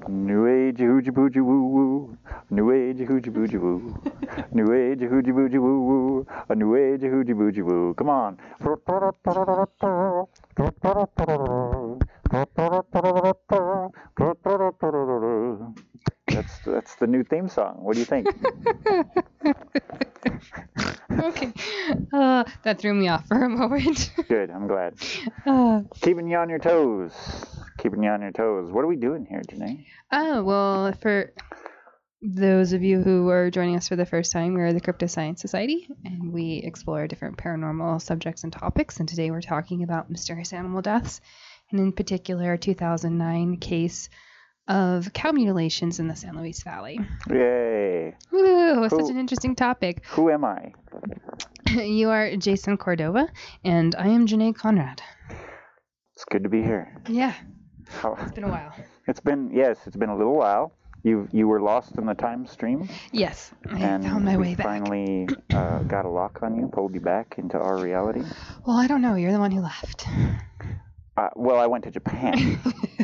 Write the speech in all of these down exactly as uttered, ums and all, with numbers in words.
New age hoochie boochie woo woo. New age hoochie boochie woo. New age hoochie boochie woo woo. A new age hoochie boochie woo. Come on. That's that's the new theme song. What do you think? Okay. Uh, that threw me off for a moment. Good. I'm glad. Uh, Keeping you on your toes. Keeping you on your toes. What are we doing here today? oh, well, for those of you who are joining us for the first time, we're the Crypto Science Society, and we explore different paranormal subjects and topics. And today we're talking about mysterious animal deaths, and in particular, a two thousand nine case of cow mutilations in the San Luis Valley. Yay. Woo, Who- such an interesting topic. Who am I? You are Jason Cordova, and I am Janae Conrad. It's good to be here. Yeah, How, it's been a while. it's been, yes, it's been a little while. You you were lost in the time stream, Yes, I and found my we way back. finally uh, got a lock on you, pulled you back into our reality. Well, I don't know. You're the one who left. Uh, well, I went to Japan.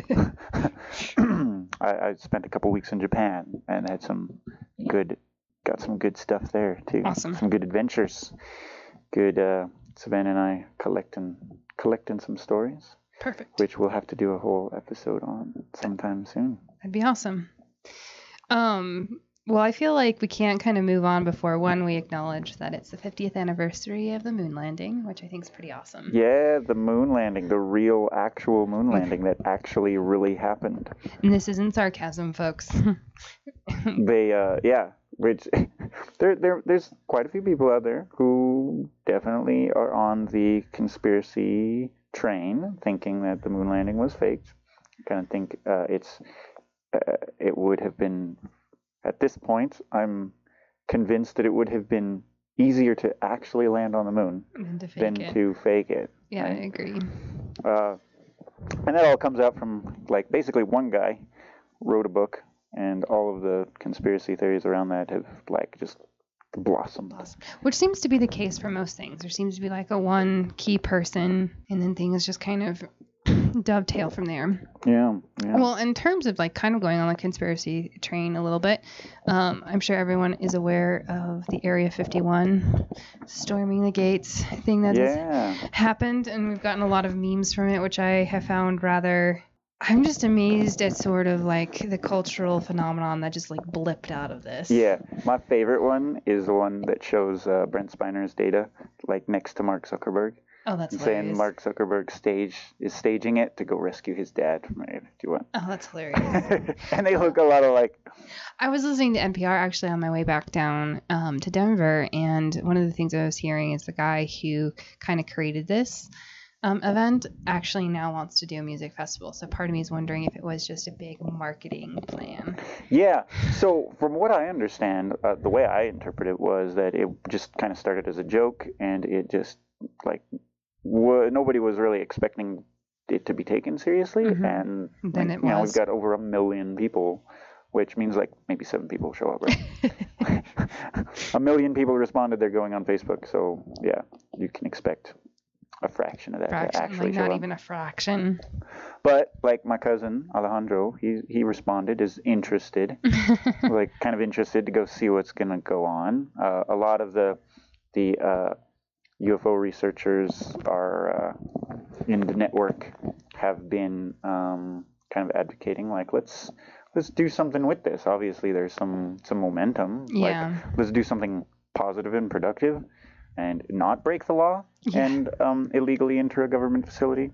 I, I spent a couple weeks in Japan and had some good, got some good stuff there too. Awesome. Some good adventures. Good. Uh, Savannah and I collecting collecting some stories, Perfect. which we'll have to do a whole episode on sometime soon. That'd be awesome. Um, well, I feel like we can't kind of move on before one, we acknowledge that it's the fiftieth anniversary of the moon landing, which I think is pretty awesome. Yeah, the moon landing, the real, actual moon landing that actually really happened. And this isn't sarcasm, folks. They, uh, yeah, which there, there, there's quite a few people out there who definitely are on the conspiracy train, thinking that the moon landing was faked. I kind of think uh, it's, uh, it would have been. At this point, I'm convinced that it would have been easier to actually land on the moon And to fake than it. to fake it. Yeah, I right? agree. Uh, and that all comes out from, like, basically one guy wrote a book, and all of the conspiracy theories around that have, like, just blossomed. Which seems to be the case for most things. There seems to be like a one key person, and then things just kind of dovetail from there. Yeah, yeah. Well, in terms of like kind of going on the conspiracy train a little bit, um, I'm sure everyone is aware of the Area fifty-one storming the gates thing that yeah. has happened, and we've gotten a lot of memes from it, which I have found rather. I'm just amazed at sort of like the cultural phenomenon that just like blipped out of this. Yeah, my favorite one is the one that shows uh, Brent Spiner's data, like, next to Mark Zuckerberg. Oh, that's And saying hilarious. Mark Zuckerberg stage is staging it to go rescue his dad from Area fifty-one. Oh, that's hilarious. And they look a lot alike. I was listening to N P R actually on my way back down um, to Denver, and one of the things I was hearing is the guy who kind of created this um, event actually now wants to do a music festival. So part of me is wondering if it was just a big marketing plan. Yeah. So from what I understand, uh, the way I interpret it was that it just kind of started as a joke, and it just like w- nobody was really expecting it to be taken seriously. Mhm. And Then like, it you know, was. we've got over a million people, which means like maybe seven people show up. Right? A million people responded. They're going on Facebook. So yeah, you can expect a fraction of that to Fraction, actually like show not up. even a fraction. But like my cousin Alejandro, he he responded is interested, like kind of interested to go see what's gonna go on. Uh, a lot of the the uh, U F O researchers are uh, in the network have been um, kind of advocating like let's let's do something with this. Obviously, there's some some momentum. Yeah. Like let's do something positive and productive, and not break the law Yeah. and um, illegally enter a government facility.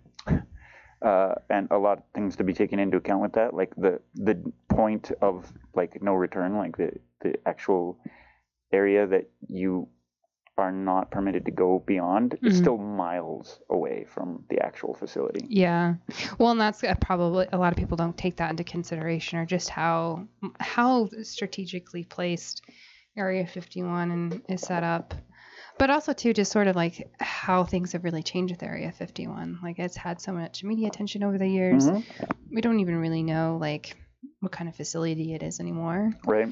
Uh, and a lot of things to be taken into account with that, like the the point of like no return, like the the actual area that you are not permitted to go beyond is Mhm. still miles away from the actual facility. Yeah. Well, and that's uh, probably a lot of people don't take that into consideration, or just how how strategically placed Area fifty-one and is set up. But also too, just sort of like how things have really changed with Area fifty-one. Like it's had so much media attention over the years. Mhm. We don't even really know like what kind of facility it is anymore. Right.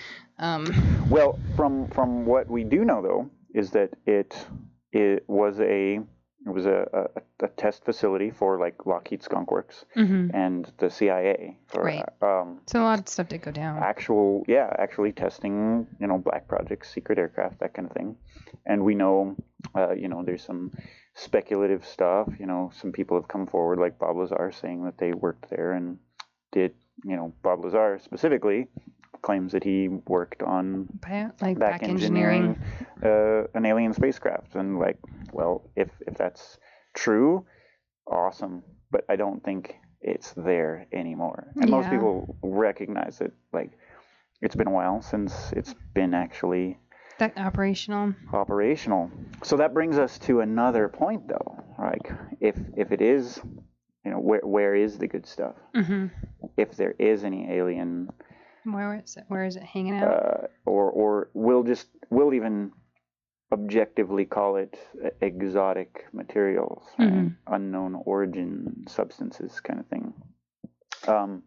Um, Well, from from what we do know though is that it it was a it was a, a, a test facility for like Lockheed Skunk Works Mm-hmm. and the C I A. Or, Right. Um, So a lot of stuff did go down. actual, yeah, actually testing, you know, black projects, secret aircraft, that kind of thing. And we know, uh, you know, there's some speculative stuff. You know, some people have come forward, like Bob Lazar, saying that they worked there and did, you know, Bob Lazar specifically claims that he worked on Bio- like back, back engineering, engineering. uh, an alien spacecraft. And like, well, if if that's true, awesome. But I don't think it's there anymore. And most Yeah. people recognize that, like, it's been a while since it's been actually That operational. operational. So that brings us to another point, though. Like, if if it is, you know, where where is the good stuff? Mm-hmm. If there is any alien, Where is it? Where is it hanging out? uh, or or we'll just we'll even objectively call it exotic materials, right? Mhm. Unknown origin substances, kind of thing. Um.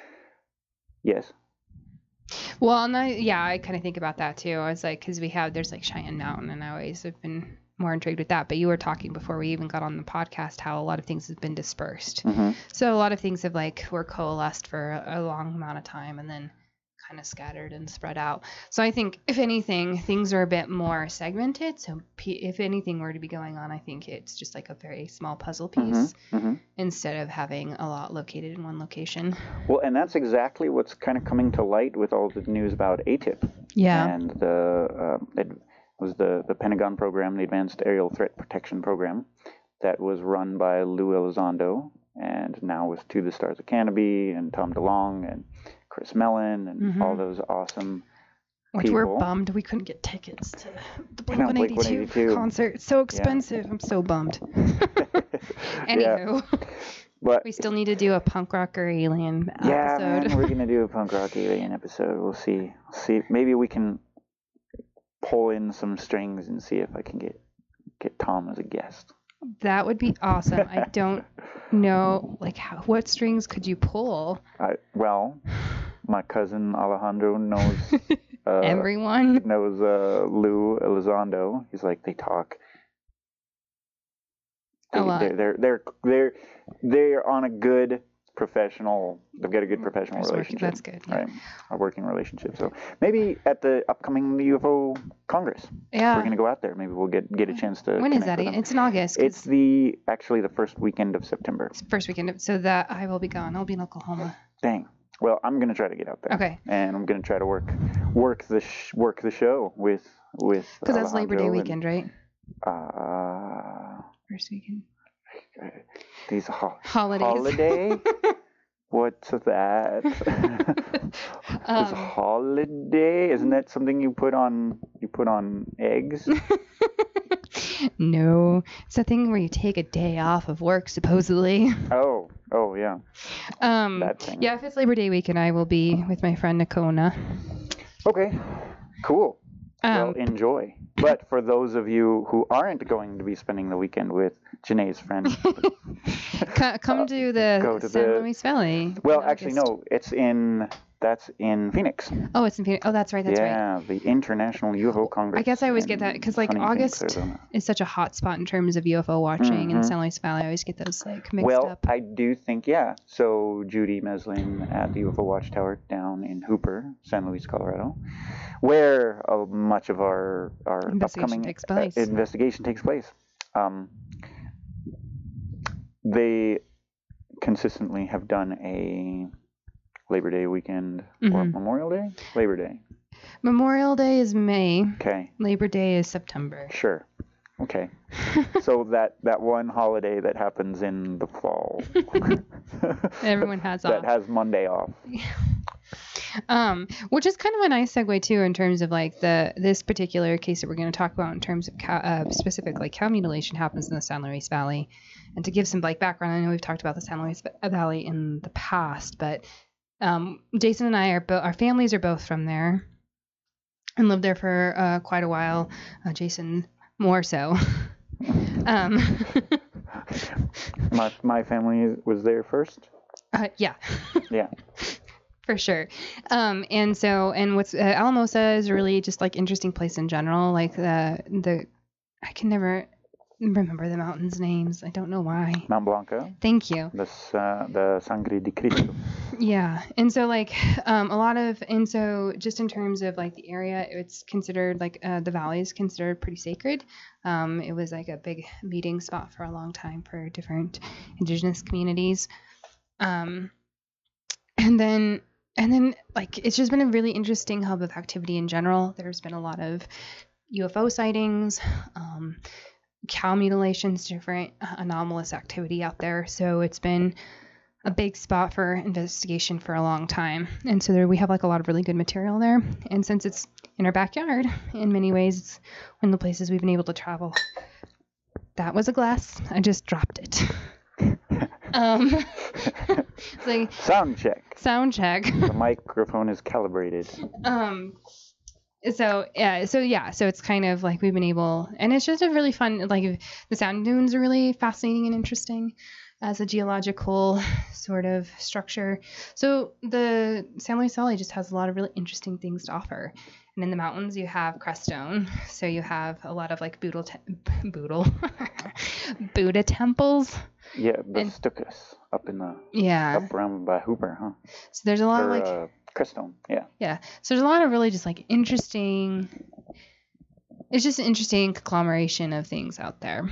Yes. Well, and I, yeah, I kind of think about that too. I was like, because we have, there's like Cheyenne Mountain, and I always have been more intrigued with that. But you were talking before we even got on the podcast how a lot of things have been dispersed. Mm-hmm. So a lot of things have like were coalesced for a, a long amount of time and then kind of scattered and spread out. So I think if anything, things are a bit more segmented. So p- if anything were to be going on, I think it's just like a very small puzzle piece Mm-hmm. Mm-hmm. instead of having a lot located in one location. Well, and that's exactly what's kind of coming to light with all the news about A T I P. Yeah. And the uh, it was the the Pentagon program, the Advanced Aerial Threat Protection Program, that was run by Lou Elizondo, and now with To the Stars of Canopy and Tom DeLonge and Chris Mellon and Mhm. all those awesome Which people. we're bummed we couldn't get tickets to the Blink know, one Blink eighty-two one eighty-two. concert. It's so expensive. I'm so bummed. Anywho, But we still need to do a punk rock or alien yeah, episode. man, we're gonna do a punk rock alien episode. We'll see. See, maybe we can pull in some strings and see if I can get get Tom as a guest. That would be awesome. I don't know, like, how, what strings could you pull? I, well, my cousin Alejandro knows uh, Everyone. knows uh, Lou Elizondo. He's like, they talk. They, A lot. They're, they're they're they're they're on a good professional. They've got a good professional That's work- relationship. that's good, yeah. right? A working relationship. So maybe at the upcoming U F O Congress, Yeah. we're gonna go out there. Maybe we'll get get a chance to. When is connect that? with them. It's in August. 'cause It's the actually the first weekend of September. it's first weekend. So that I will be gone. I'll be in Oklahoma. Dang. Well, I'm gonna try to get out there. Okay. And I'm gonna try to work work the sh- work the show with with. Because that's Labor Day Alejandro weekend, right? And, uh, First weekend. these ho- Holidays. holiday. What's that? Um, Is holiday? Isn't that something you put on you put on eggs? No, it's a thing where you take a day off of work, supposedly. Oh, oh yeah. Um, That thing. yeah, if it's Labor Day weekend, I will be with my friend Nakona. Okay, cool. well, Um, enjoy. But for those of you who aren't going to be spending the weekend with Janae's friend, co- come uh, to the go to San the- Luis Valley. well, in actually, August. no, it's in that's in Phoenix. Oh, it's in Phoenix. Oh, that's right. That's right. yeah, the International U F O Congress. I guess I always in get that because like sunny Phoenix, August Arizona. is such a hot spot in terms of U F O watching in Mhm. San Luis Valley. I always get those like mixed Well, up. I do think, yeah. So Judy Meslin at the U F O Watchtower down in Hooper, San Luis, Colorado, where uh, much of our our Investigation upcoming takes place. Uh, investigation takes place. Um, they consistently have done a Labor Day weekend or Mhm. Memorial Day. Labor Day. Memorial Day is May. Okay, Labor Day is September. sure. Okay. So that that one holiday that happens in the fall. Everyone has that off. has Monday off. Um, which is kind of a nice segue too in terms of like the this particular case that we're going to talk about in terms of cow, uh, specifically cow mutilation happens in the San Luis Valley, and to give some like background, I know we've talked about the San Luis Valley in the past, but um, Jason and I are both our families are both from there, and lived there for uh, quite a while. Uh, Jason more so. um, My my family was there first. uh, yeah. Yeah. For sure. Um, and so, and what's uh, Alamosa is really just like interesting place in general. Like the, the, I can never, remember the mountains' names. I don't know why. Mount Blanca, Thank you. the s- uh, the Sangre de Cristo. Yeah. And so like um, a lot of, and so just in terms of like the area, it's considered like uh, the valley is considered pretty sacred. Um, it was like a big meeting spot for a long time for different indigenous communities. Um, and then, and then like, it's just been a really interesting hub of activity in general. There's been a lot of U F O sightings, um, cow mutilations, different uh, anomalous activity out there. So it's been a big spot for investigation for a long time. And so there we have like a lot of really good material there. And since it's in our backyard, in many ways, it's one of the places we've been able to travel. That was a glass. I just dropped it. um, it's like Sound check. sound check. The microphone is calibrated. Um, so yeah, so yeah, so it's kind of like we've been able, and it's just a really fun, like the sand dunes are really fascinating and interesting as a geological sort of structure. So the San Luis Valley just has a lot of really interesting things to offer. And in the mountains, you have crestone. So you have a lot of like Buddha, te- Buddha, Buddha temples. Yeah, the And- Stukas up in the Yeah. up around by Hooper, huh? So there's a lot Or of like, uh, Crestone, yeah. yeah. So there's a lot of really just like interesting, it's just an interesting conglomeration of things out there.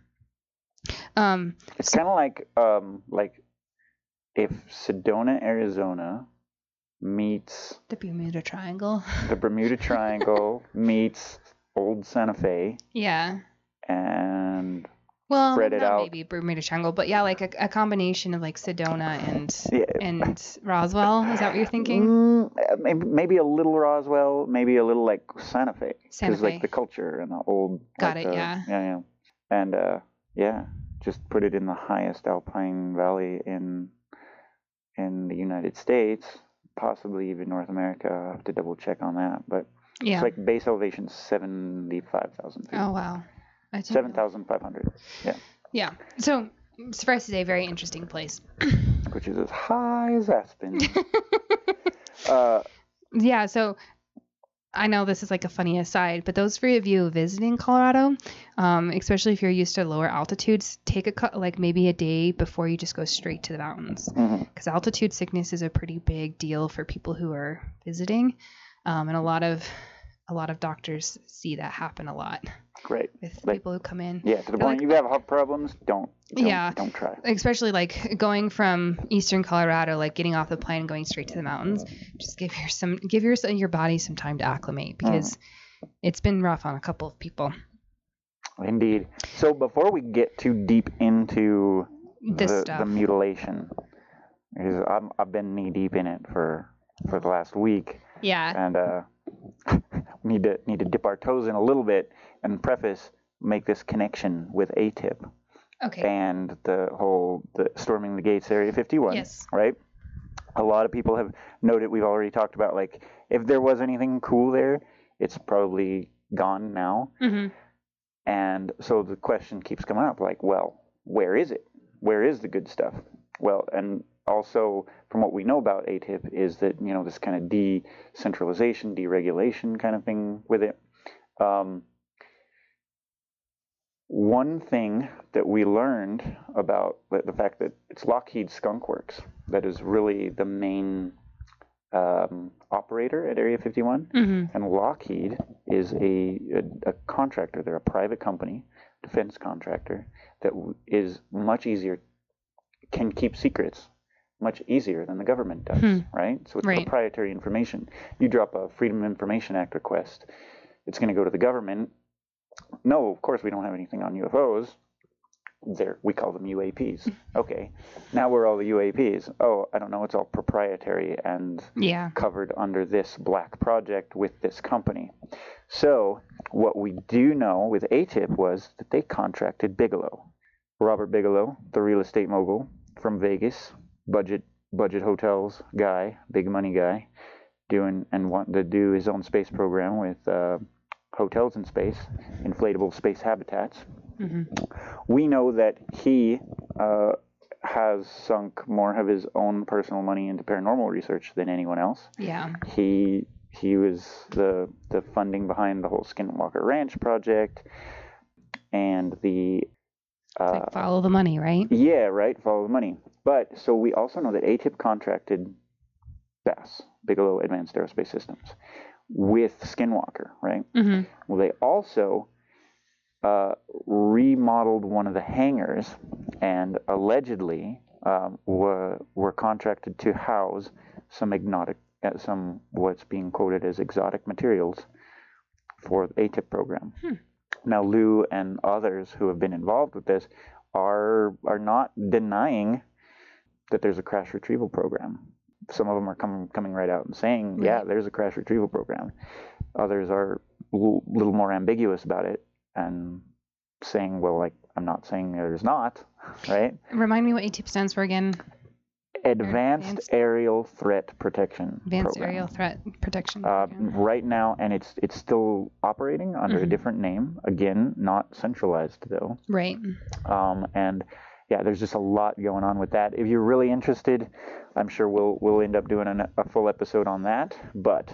Um, It's kind of like um like if Sedona, Arizona meets the Bermuda Triangle. the Bermuda Triangle meets Old Santa Fe Yeah. and Well, spread it not out. maybe Bermuda Triangle, but yeah, like a, a combination of like Sedona and Yeah. and Roswell. Is that what you're thinking? Mm, uh, maybe, maybe a little Roswell, maybe a little like Santa Fe, Santa because like Fe. the culture and the old. Got like it, the- yeah. Yeah, yeah, and uh, yeah, just put it in the highest alpine valley in in the United States, possibly even North America. I have to double check on that, but Yeah. it's like base elevation seventy-five thousand feet, Oh wow. I didn't seven know. thousand five hundred, Yeah. So suffice to say, very interesting place. which is as high as Aspen. uh, Yeah. So I know this is like a funny aside, but those three of you visiting Colorado, um, especially if you're used to lower altitudes, take a cut like maybe a day before you just go straight to the mountains, mhm. because altitude sickness is a pretty big deal for people who are visiting, um, and a lot of a lot of doctors see that happen a lot Great. with Like- people who come in. Yeah, to the They're point like- you have heart problems, don't, don't Yeah. don't try. Especially like going from eastern Colorado, like getting off the plane and going straight to the mountains. Just give your some give your your body some time to acclimate, because it's been rough on a couple of people. Indeed. So before we get too deep into This the, stuff. the mutilation, because I'm, I've been knee deep in it for for the last week, Yeah. and uh, need to need to dip our toes in a little bit and preface make this connection with A T I P Okay. and the whole the storming the gates Area fifty-one. Yes. Right. A lot of people have noted, we've already talked about, like, if there was anything cool there, it's probably gone now. Mm-hmm. And so the question keeps coming up, like, well, where is it? Where is the good stuff? Well, and also from what we know about A T I P is that, you know, this kind of decentralization, deregulation kind of thing with it. Um, one thing that we learned about the, the fact that it's Lockheed Skunk Works that is really the main um, operator at Area fifty-one. Mm-hmm. And Lockheed is a, a, a contractor. They're a private company, defense contractor, that w- is much easier, can keep secrets much easier than the government does, Hmm. right? So it's Right. proprietary information. You drop a Freedom of Information Act request, it's going to go to the government. No, of course we don't have anything on U F Os. There, we call them U A Ps. Okay, now we're all the U A Ps. Oh, I don't know. It's all proprietary and Yeah. covered under this black project with this company. So what we do know with A T I P was that they contracted Bigelow, Robert Bigelow, the real estate mogul from Vegas, budget budget hotels guy, big money guy, doing and wanting to do his own space program with uh, hotels in space, inflatable space habitats. Mm-hmm. We know that he uh, has sunk more of his own personal money into paranormal research than anyone else. Yeah. He he was the the funding behind the whole Skinwalker Ranch project. and the It's like follow the money, right? Yeah, right. Follow the money. But so we also know that A T I P contracted B A S, Bigelow Advanced Aerospace Systems, with Skinwalker, right? Mm-hmm. Well, they also uh, remodeled one of the hangars, and allegedly um, were were contracted to house some exotic, uh, some what's being quoted as exotic materials for the A T I P program. Hmm. Now, Lou and others who have been involved with this are are not denying that there's a crash retrieval program. Some of them are coming coming right out and saying, Right. yeah, there's a crash retrieval program. Others are a little, little more ambiguous about it and saying, well, like, I'm not saying there's not, right? Remind me what A T P stands for again. Advanced, Advanced Aerial Threat Protection Advanced Program. Aerial Threat Protection Uh, Program. right now, and it's it's still operating under Mhm. a different name. Again, not centralized though. Right. Um, and yeah, there's just a lot going on with that. If you're really interested, I'm sure we'll we'll end up doing an, a full episode on that. But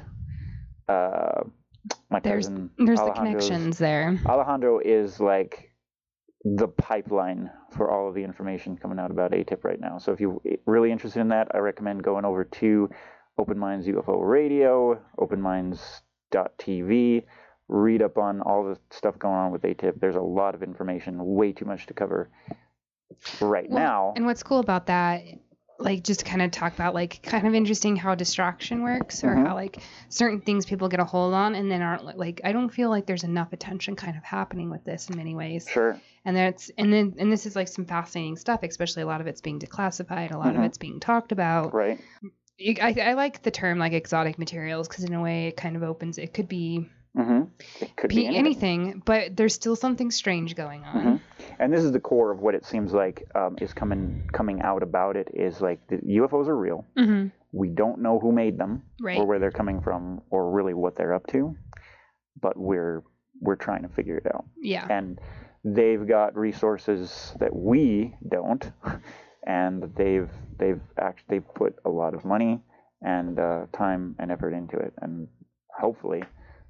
uh, my There's cousin there's the Alejandro's- connections there. Alejandro is like the pipeline for all of the information coming out about A T I P right now. So if you're really interested in that, I recommend going over to Open Minds U F O Radio, open minds dot t v. Read up on all the stuff going on with A T I P. There's a lot of information, way too much to cover right Well, now. And what's cool about that, like just to kind of talk about like kind of interesting how distraction works, or Mhm. how like certain things people get a hold on and then aren't like, I don't feel like there's enough attention kind of happening with this in many ways. Sure. And that's and then and this is like some fascinating stuff, especially a lot of it's being declassified, a lot Mhm. of it's being talked about. Right. You- I, I like the term like exotic materials because in a way it kind of opens, it could be, hmm It could be be anything. anything, but there's still something strange going on. Mhm. And this is the core of what it seems like um, is coming coming out about it is like the U F Os are real. Mm-hmm. We don't know who made them Right. or where they're coming from or really what they're up to, but we're we're trying to figure it out. Yeah. And they've got resources that we don't, and they've they've actually they've put a lot of money and uh, time and effort into it, and hopefully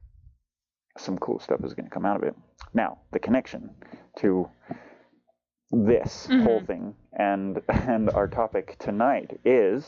some cool stuff is going to come out of it. Now, the connection to this Mhm. whole thing and and our topic tonight is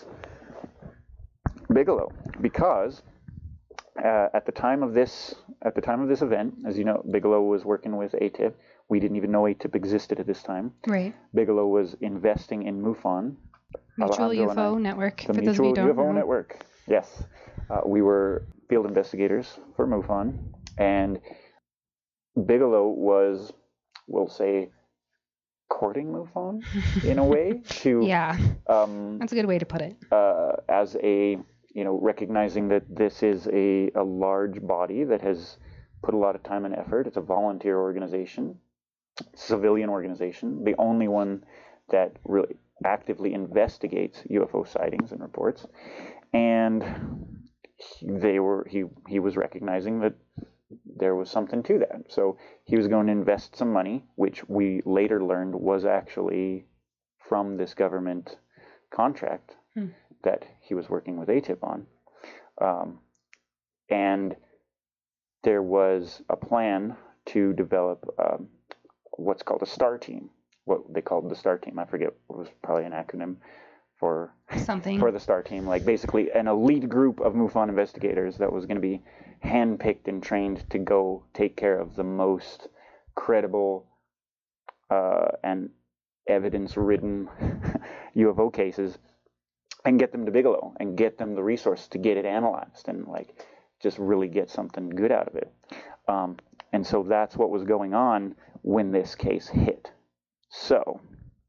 Bigelow, because uh, at the time of this at the time of this event, as you know, Bigelow was working with A T I P. We didn't even know A T I P existed at this time. Right. Bigelow was investing in MUFON, Mutual Alejandro U F O and I- Network, the for those of you Mutual who don't U F O know. Network. Yes, uh, we were field investigators for MUFON, and Bigelow was, we'll say, courting MUFON in a way to Yeah, um, that's a good way to put it. uh, as a you know recognizing that this is a, a large body that has put a lot of time and effort. It's a volunteer organization, civilian organization, the only one that really actively investigates U F O sightings and reports, and he, they were he he was recognizing that there was something to that. So he was going to invest some money, which we later learned was actually from this government contract Hmm. that he was working with A T I P on. Um, and there was a plan to develop um, what's called a STAR team, what they called the STAR team. I forget, it was probably an acronym for Something. for the STAR team, like basically an elite group of MUFON investigators that was going to be handpicked and trained to go take care of the most credible uh, and evidence-ridden U F O cases, and get them to Bigelow and get them the resources to get it analyzed and like just really get something good out of it. Um, and so that's what was going on when this case hit. So.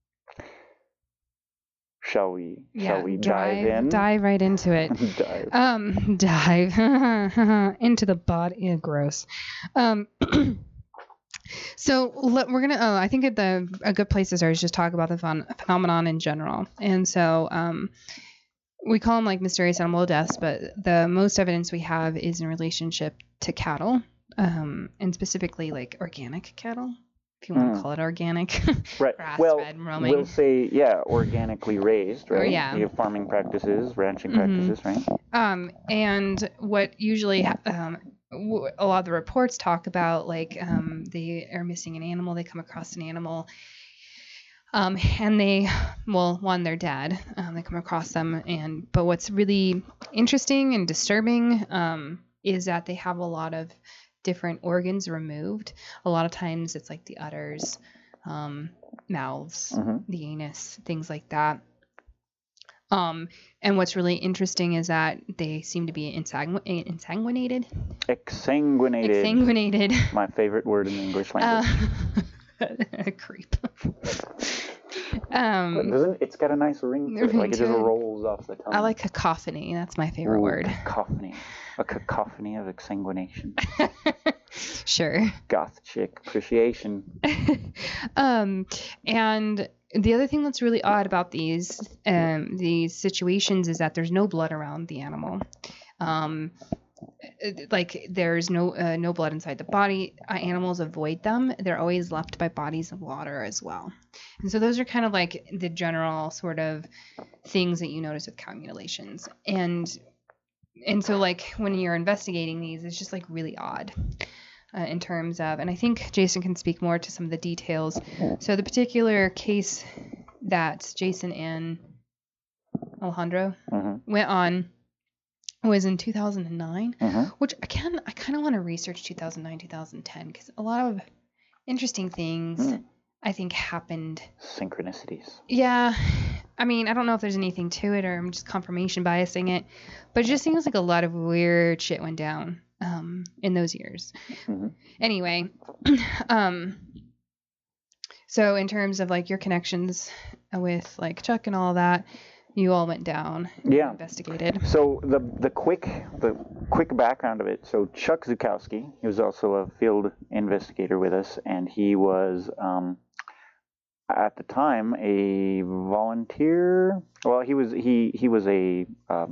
Shall we? yeah, shall we dive, dive in? Dive right into it. dive. Um, dive into the body. Yeah, gross. Um, so let, we're gonna. Oh, I think at the a good place to start is just talk about the phen- phenomenon in general. And so, um, we call them like mysterious animal deaths, but the most evidence we have is in relationship to cattle, um, and specifically like organic cattle, if you want to Mm. call it organic. Right. Grass Well, fed, roaming. we'll say, yeah, organically raised, Or, right? yeah. You have farming practices, ranching Mhm. practices, right? Um, and what usually, ha- um, w- a lot of the reports talk about like um, they are missing an animal, they come across an animal, um, and they, well, one, their dad, um, they come across them, and but what's really interesting and disturbing um, is that they have a lot of different organs removed. A lot of times it's like the udders, um, mouths, Mhm. the anus, things like that. Um, and what's really interesting is that they seem to be ensangu- ensanguinated. Exsanguinated. Exsanguinated. My favorite word in the English language. Uh, creep. um, Doesn't it's got a nice ring to it? ring Like it to just it. rolls off the tongue. I like cacophony. That's my favorite Ooh, word. Cacophony. A cacophony of exsanguination. Sure. Goth chick appreciation. um, and the other thing that's really odd about these um, these situations is that there's no blood around the animal. Um, like there's no uh, no blood inside the body. Uh, animals avoid them. They're always left by bodies of water as well. And so those are kind of like the general sort of things that you notice with cow mutilations. And and so like when you're investigating these, it's just like really odd. Uh, in terms of, and I think Jason can speak more to some of the details. So the particular case that Jason and Alejandro Mm-hmm. went on was in two thousand nine, Mm-hmm. which I can I kind of want to research two thousand nine, two thousand ten because a lot of interesting things Mm. I think happened. Synchronicities. Yeah, I mean I don't know if there's anything to it or I'm just confirmation biasing it, but it just seems like a lot of weird shit went down um, in those years. Mm-hmm. Anyway, um, so in terms of like your connections with like Chuck and all that, you all went down and Yeah. investigated. So the the quick the quick background of it. So Chuck Zukowski, he was also a field investigator with us, and he was um, at the time a volunteer. Well, he was he he was a um,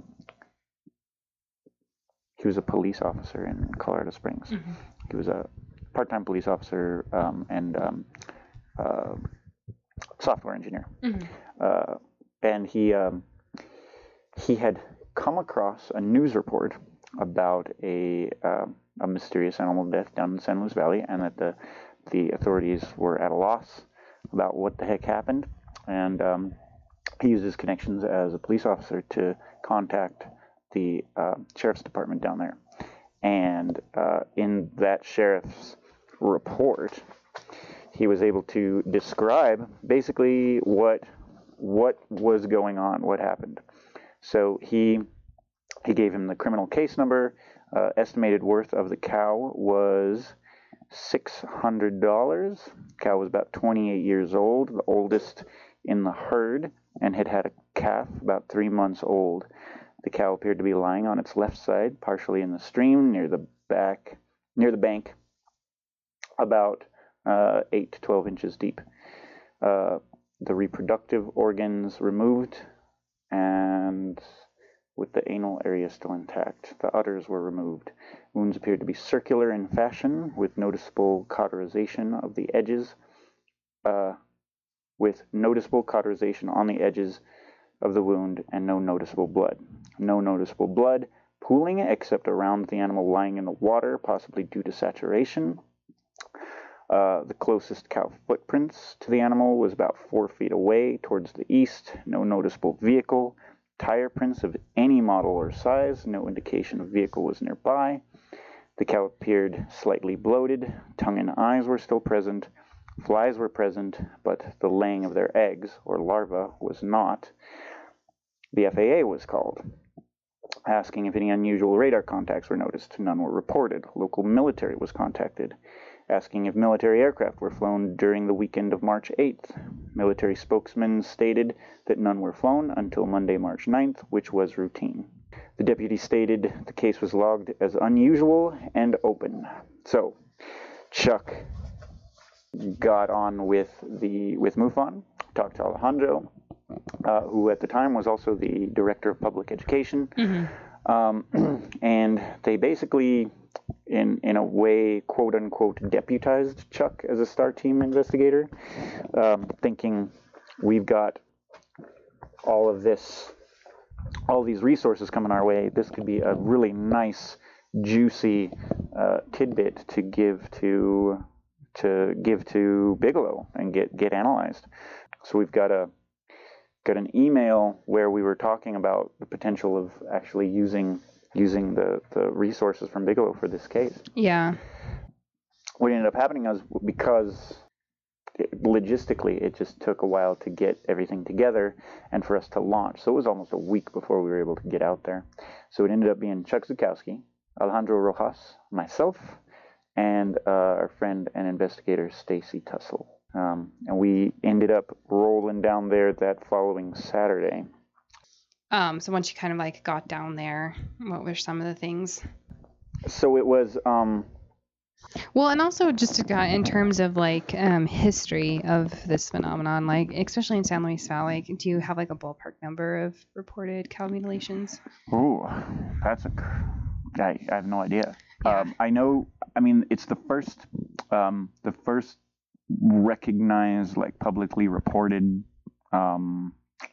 he was a police officer in Colorado Springs. Mm-hmm. He was a part-time police officer um, and um, uh, software engineer. Mm-hmm. Uh, and he um, he had come across a news report about a uh, a mysterious animal death down in San Luis Valley, and that the the authorities were at a loss about what the heck happened. And um, he used his connections as a police officer to contact the uh, sheriff's department down there. And uh, in that sheriff's report, he was able to describe basically what what was going on, what happened. So he he gave him the criminal case number. Uh, estimated worth of the cow was six hundred dollars. Cow was about twenty-eight years old, the oldest in the herd, and had had a calf about three months old. The cow appeared to be lying on its left side, partially in the stream near the back, near the bank, about uh, eight to twelve inches deep. Uh, the reproductive organs removed, and with the anal area still intact. The udders were removed. Wounds appeared to be circular in fashion, with noticeable cauterization of the edges, uh, with noticeable cauterization on the edges of the wound, and no noticeable blood. No noticeable blood pooling except around the animal lying in the water, possibly due to saturation. Uh, the closest cow footprints to the animal was about four feet away towards the east. No noticeable vehicle. Tire prints of any model or size. No indication a vehicle was nearby. The cow appeared slightly bloated. Tongue and eyes were still present. Flies were present, but the laying of their eggs, or larvae, was not. The F A A was called, asking if any unusual radar contacts were noticed. None were reported. Local military was contacted, asking if military aircraft were flown during the weekend of March eighth. Military spokesmen stated that none were flown until Monday, March ninth, which was routine. The deputy stated the case was logged as unusual and open. So, Chuck got on with the with MUFON, talked to Alejandro, uh, who at the time was also the director of public education, Mm-hmm. um, and they basically, in in a way, quote unquote, deputized Chuck as a STAR team investigator, um, thinking we've got all of this, all these resources coming our way. This could be a really nice juicy uh, tidbit to give to to give to Bigelow and get get analyzed. So we've got a got an email where we were talking about the potential of actually using using the, the resources from Bigelow for this case. Yeah. What ended up happening was because it, logistically it just took a while to get everything together and for us to launch. So it was almost a week before we were able to get out there. So it ended up being Chuck Zukowski, Alejandro Rojas, myself, and uh, our friend and investigator Stacy Tussle. Um, and we ended up rolling down there that following Saturday. Um, so once you kind of like got down there, what were some of the things? So it was, um, well, and also just to got in terms of like um, history of this phenomenon, like especially in San Luis Valley, do you have like a ballpark number of reported cow mutilations? Ooh, that's a, I, I have no idea. Yeah. Um, I know, I mean, it's the first, um, the first recognized, like publicly reported, um,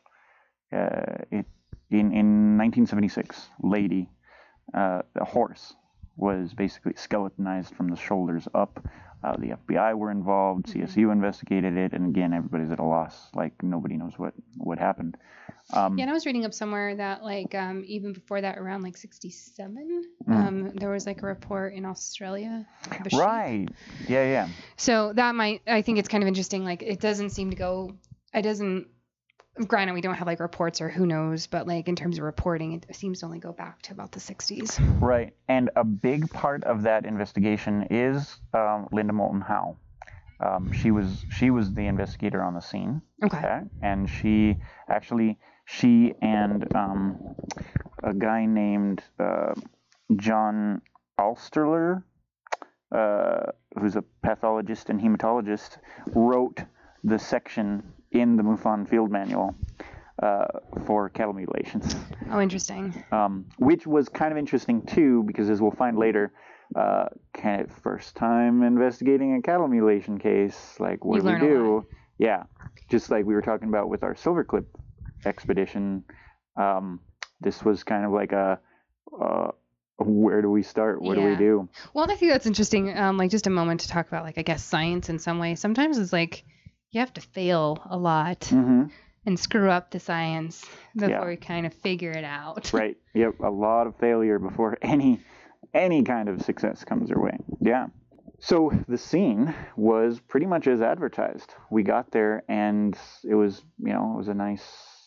uh, it, in, in nineteen seventy-six, Lady, uh, a horse was basically skeletonized from the shoulders up. Uh, the F B I were involved, C S U investigated it, and again, everybody's at a loss. Like, nobody knows what, what happened. Um, yeah, and I was reading up somewhere that, like, um, even before that, around, like, sixty-seven, mm. um, there was, like, a report in Australia. Right. Yeah, yeah. So that might, I think it's kind of interesting. Like, it doesn't seem to go, it doesn't, granted, we don't have, like, reports or who knows, but, like, in terms of reporting, it seems to only go back to about the sixties. Right. And a big part of that investigation is um, Linda Moulton Howe. Um, she was she was the investigator on the scene. Okay. okay? And she actually, she and um, a guy named uh, John Alsterler, uh, who's a pathologist and hematologist, wrote the section in the MUFON field manual uh, for cattle mutilations. Oh, interesting. Um, which was kind of interesting too, because as we'll find later, uh, kind of first time investigating a cattle mutilation case, like what you do we do? Yeah, just like we were talking about with our Silverclip expedition, um, this was kind of like a, uh, where do we start? What yeah. do we do? Well, I think that's interesting. Um, like just a moment to talk about, like, I guess science in some way. Sometimes it's like you have to fail a lot. Mm-hmm. And screw up the science before yeah. we kind of figure it out. Right. Yep. A lot of failure before any any kind of success comes your way. Yeah. So the scene was pretty much as advertised. We got there and it was, you know, it was a nice,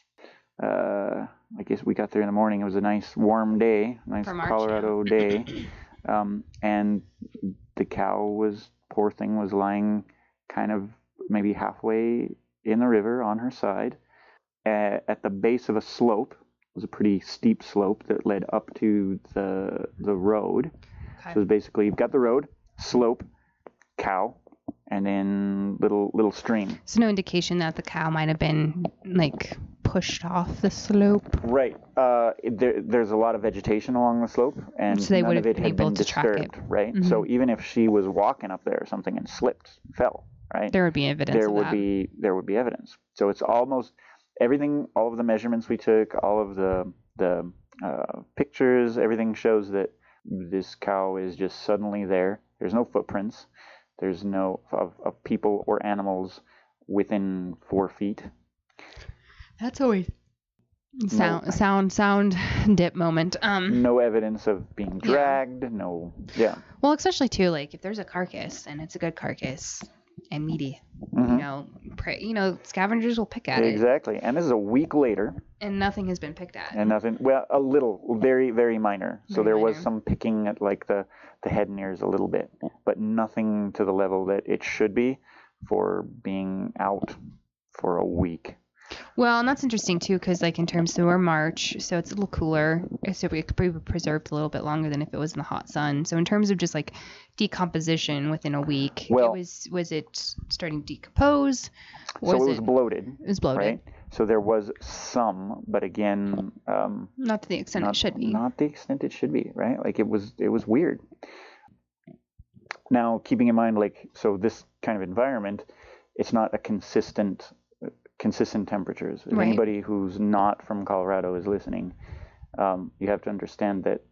uh, I guess we got there in the morning. It was a nice warm day, nice March, Colorado yeah. day. Um, and the cow was, poor thing, was lying kind of maybe halfway in the river on her side. At the base of a slope. It was a pretty steep slope that led up to the the road. Okay. So it's basically you've got the road, slope, cow, and then little little stream. So no indication that the cow might have been like pushed off the slope. Right. Uh, there, there's a lot of vegetation along the slope, and so they none would of have it been had able been to disturbed. track it. Right. Mm-hmm. So even if she was walking up there or something and slipped, fell. Right. There would be evidence. There of would that. be there would be evidence. So it's almost. Everything, all of the measurements we took, all of the the uh, pictures, everything shows that this cow is just suddenly there. There's no footprints. There's no of, of people or animals within four feet. That's always sound no, sound sound dip moment. Um, no evidence of being dragged. Yeah. No, yeah. Well, especially too, like if there's a carcass and it's a good carcass. And meaty, mm-hmm. you know, prey, you know, scavengers will pick at exactly. it. Exactly, and this is a week later, and nothing has been picked at. And nothing. Well, a little, very, very minor. So very there minor. was some picking at like the the head and ears a little bit, but nothing to the level that it should be for being out for a week. Well, and that's interesting too, because like in terms of we're March, so it's a little cooler, so it could be preserved a little bit longer than if it was in the hot sun. So in terms of just like decomposition within a week, well, it was was it starting to decompose? Was so it was it, bloated. It was bloated. Right? So there was some, but again, um, not to the extent not, it should be. Not the extent it should be, right? Like it was, it was weird. Now, keeping in mind, like, so this kind of environment, it's not a consistent. consistent temperatures. If right. anybody who's not from Colorado is listening, um, you have to understand that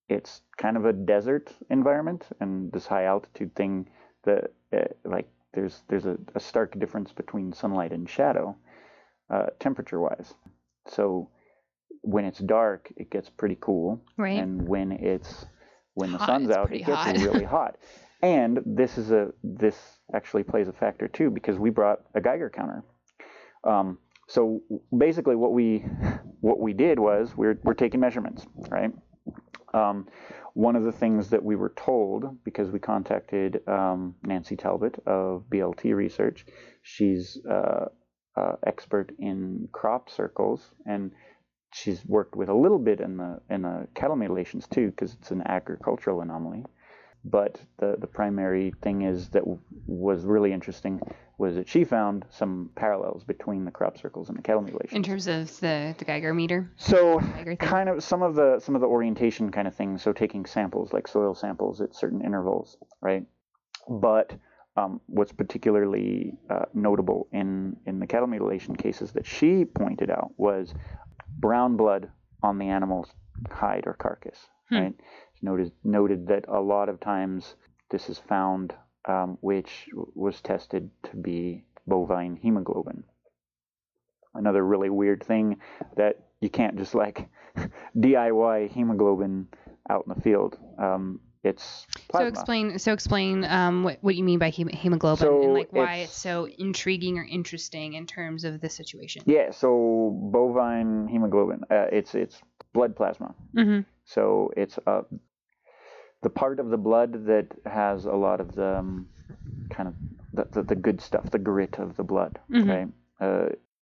it's kind of a desert environment, and this high altitude thing, the uh, like there's there's a, a stark difference between sunlight and shadow, uh, temperature wise. So when it's dark, it gets pretty cool, right? And when it's when the Hot, sun's it's out, pretty it gets hot. really hot. And this is a this actually plays a factor too, because we brought a Geiger counter. Um, so basically, what we what we did was we're we're taking measurements, right? Um, one of the things that we were told, because we contacted um, Nancy Talbot of B L T Research, she's uh, uh, expert in crop circles, and she's worked with a little bit in the in the cattle mutilations too, because it's an agricultural anomaly. But the the primary thing is that w- was really interesting was that she found some parallels between the crop circles and the cattle mutilations. In terms of the, the Geiger meter? So Geiger thing? kind of some of the some of the orientation kind of things. So taking samples like soil samples at certain intervals, right? But um, what's particularly uh, notable in in the cattle mutilation cases that she pointed out was brown blood on the animal's hide or carcass, Hmm. right? It's noted noted that a lot of times this is found, um, which w- was tested to be bovine hemoglobin. Another really weird thing that you can't just like D I Y hemoglobin out in the field. Um, it's plasma. So explain. So explain um, what what you mean by hem- hemoglobin So and like why it's- it's so intriguing or interesting in terms of this situation. Yeah, so bovine hemoglobin, uh, it's it's blood plasma. Mm-hmm. So it's uh, the part of the blood that has a lot of the um, kind of the, the, the good stuff, the grit of the blood, Mhm. right? Uh,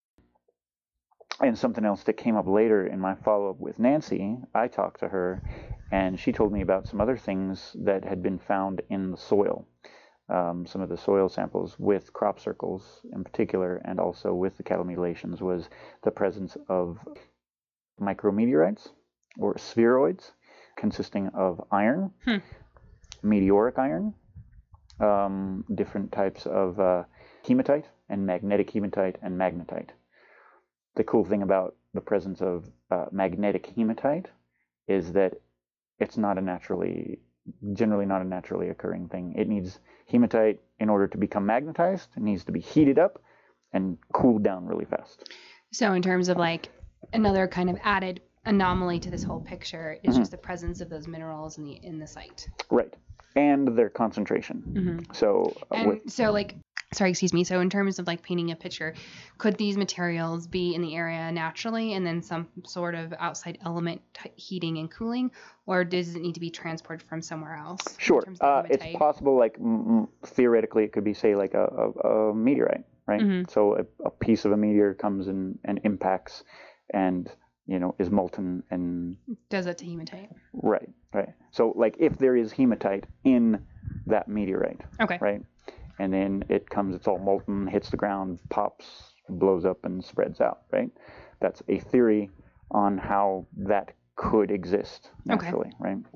and something else that came up later in my follow-up with Nancy, I talked to her, and she told me about some other things that had been found in the soil. Um, some of the soil samples with crop circles in particular, and also with the cattle mutilations, was the presence of micrometeorites or spheroids consisting of iron, Hmm. meteoric iron, um, different types of uh, hematite and magnetic hematite and magnetite. The cool thing about the presence of uh, magnetic hematite is that it's not a naturally, generally not a naturally occurring thing. It needs hematite in order to become magnetized. It needs to be heated up and cooled down really fast. So in terms of like another kind of added anomaly to this whole picture is Mhm. just the presence of those minerals in the in the site. Right. And their concentration. Mm-hmm. So uh, And with, so like, sorry, excuse me. So in terms of like painting a picture, could these materials be in the area naturally and then some sort of outside element t- heating and cooling, or does it need to be transported from somewhere else? in sure, terms of uh, the it's hematite? possible, like m- m- theoretically, it could be, say, like a, a, a meteorite, right? Mhm. So a, a piece of a meteor comes in and impacts and, you know, is molten and Does that to hematite? right, right. So like if there is hematite in that meteorite, Okay. right? And then it comes, it's all molten, hits the ground, pops, blows up, and spreads out, right? That's a theory on how that could exist naturally, okay. Right?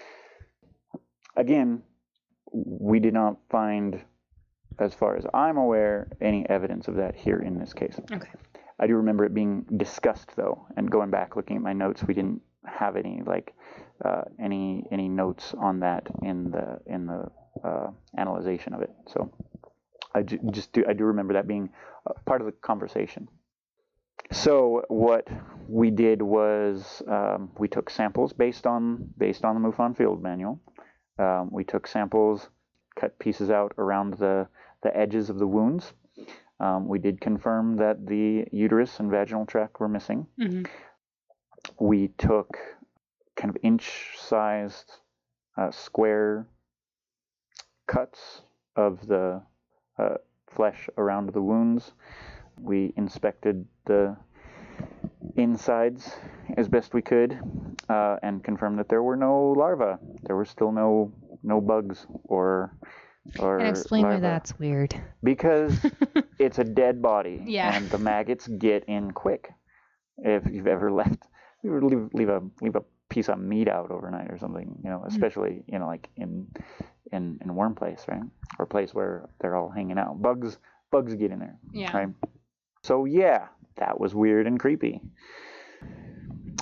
Again, we did not find, as far as I'm aware, any evidence of that here in this case. Okay. I do remember it being discussed, though, and going back looking at my notes, we didn't have any like uh, any any notes on that in the in the uh, analyzation of it. So I ju- just do I do remember that being uh, part of the conversation. So what we did was um, we took samples based on based on the MUFON field manual. Um, we took samples, cut pieces out around the the edges of the wounds. Um, we did confirm that the uterus and vaginal tract were missing. Mm-hmm. We took kind of inch-sized uh, square cuts of the uh, flesh around the wounds. We inspected the insides as best we could uh, and confirmed that there were no larvae. There were still no no bugs or or And explain larvae. why that's weird. Because it's a dead body, Yeah. and the maggots get in quick. If you've ever left, you ever leave, leave a leave a piece of meat out overnight or something, you know, especially you know like in in in a warm place, right, or a place where they're all hanging out. Bugs bugs get in there, Yeah. right? So yeah, that was weird and creepy.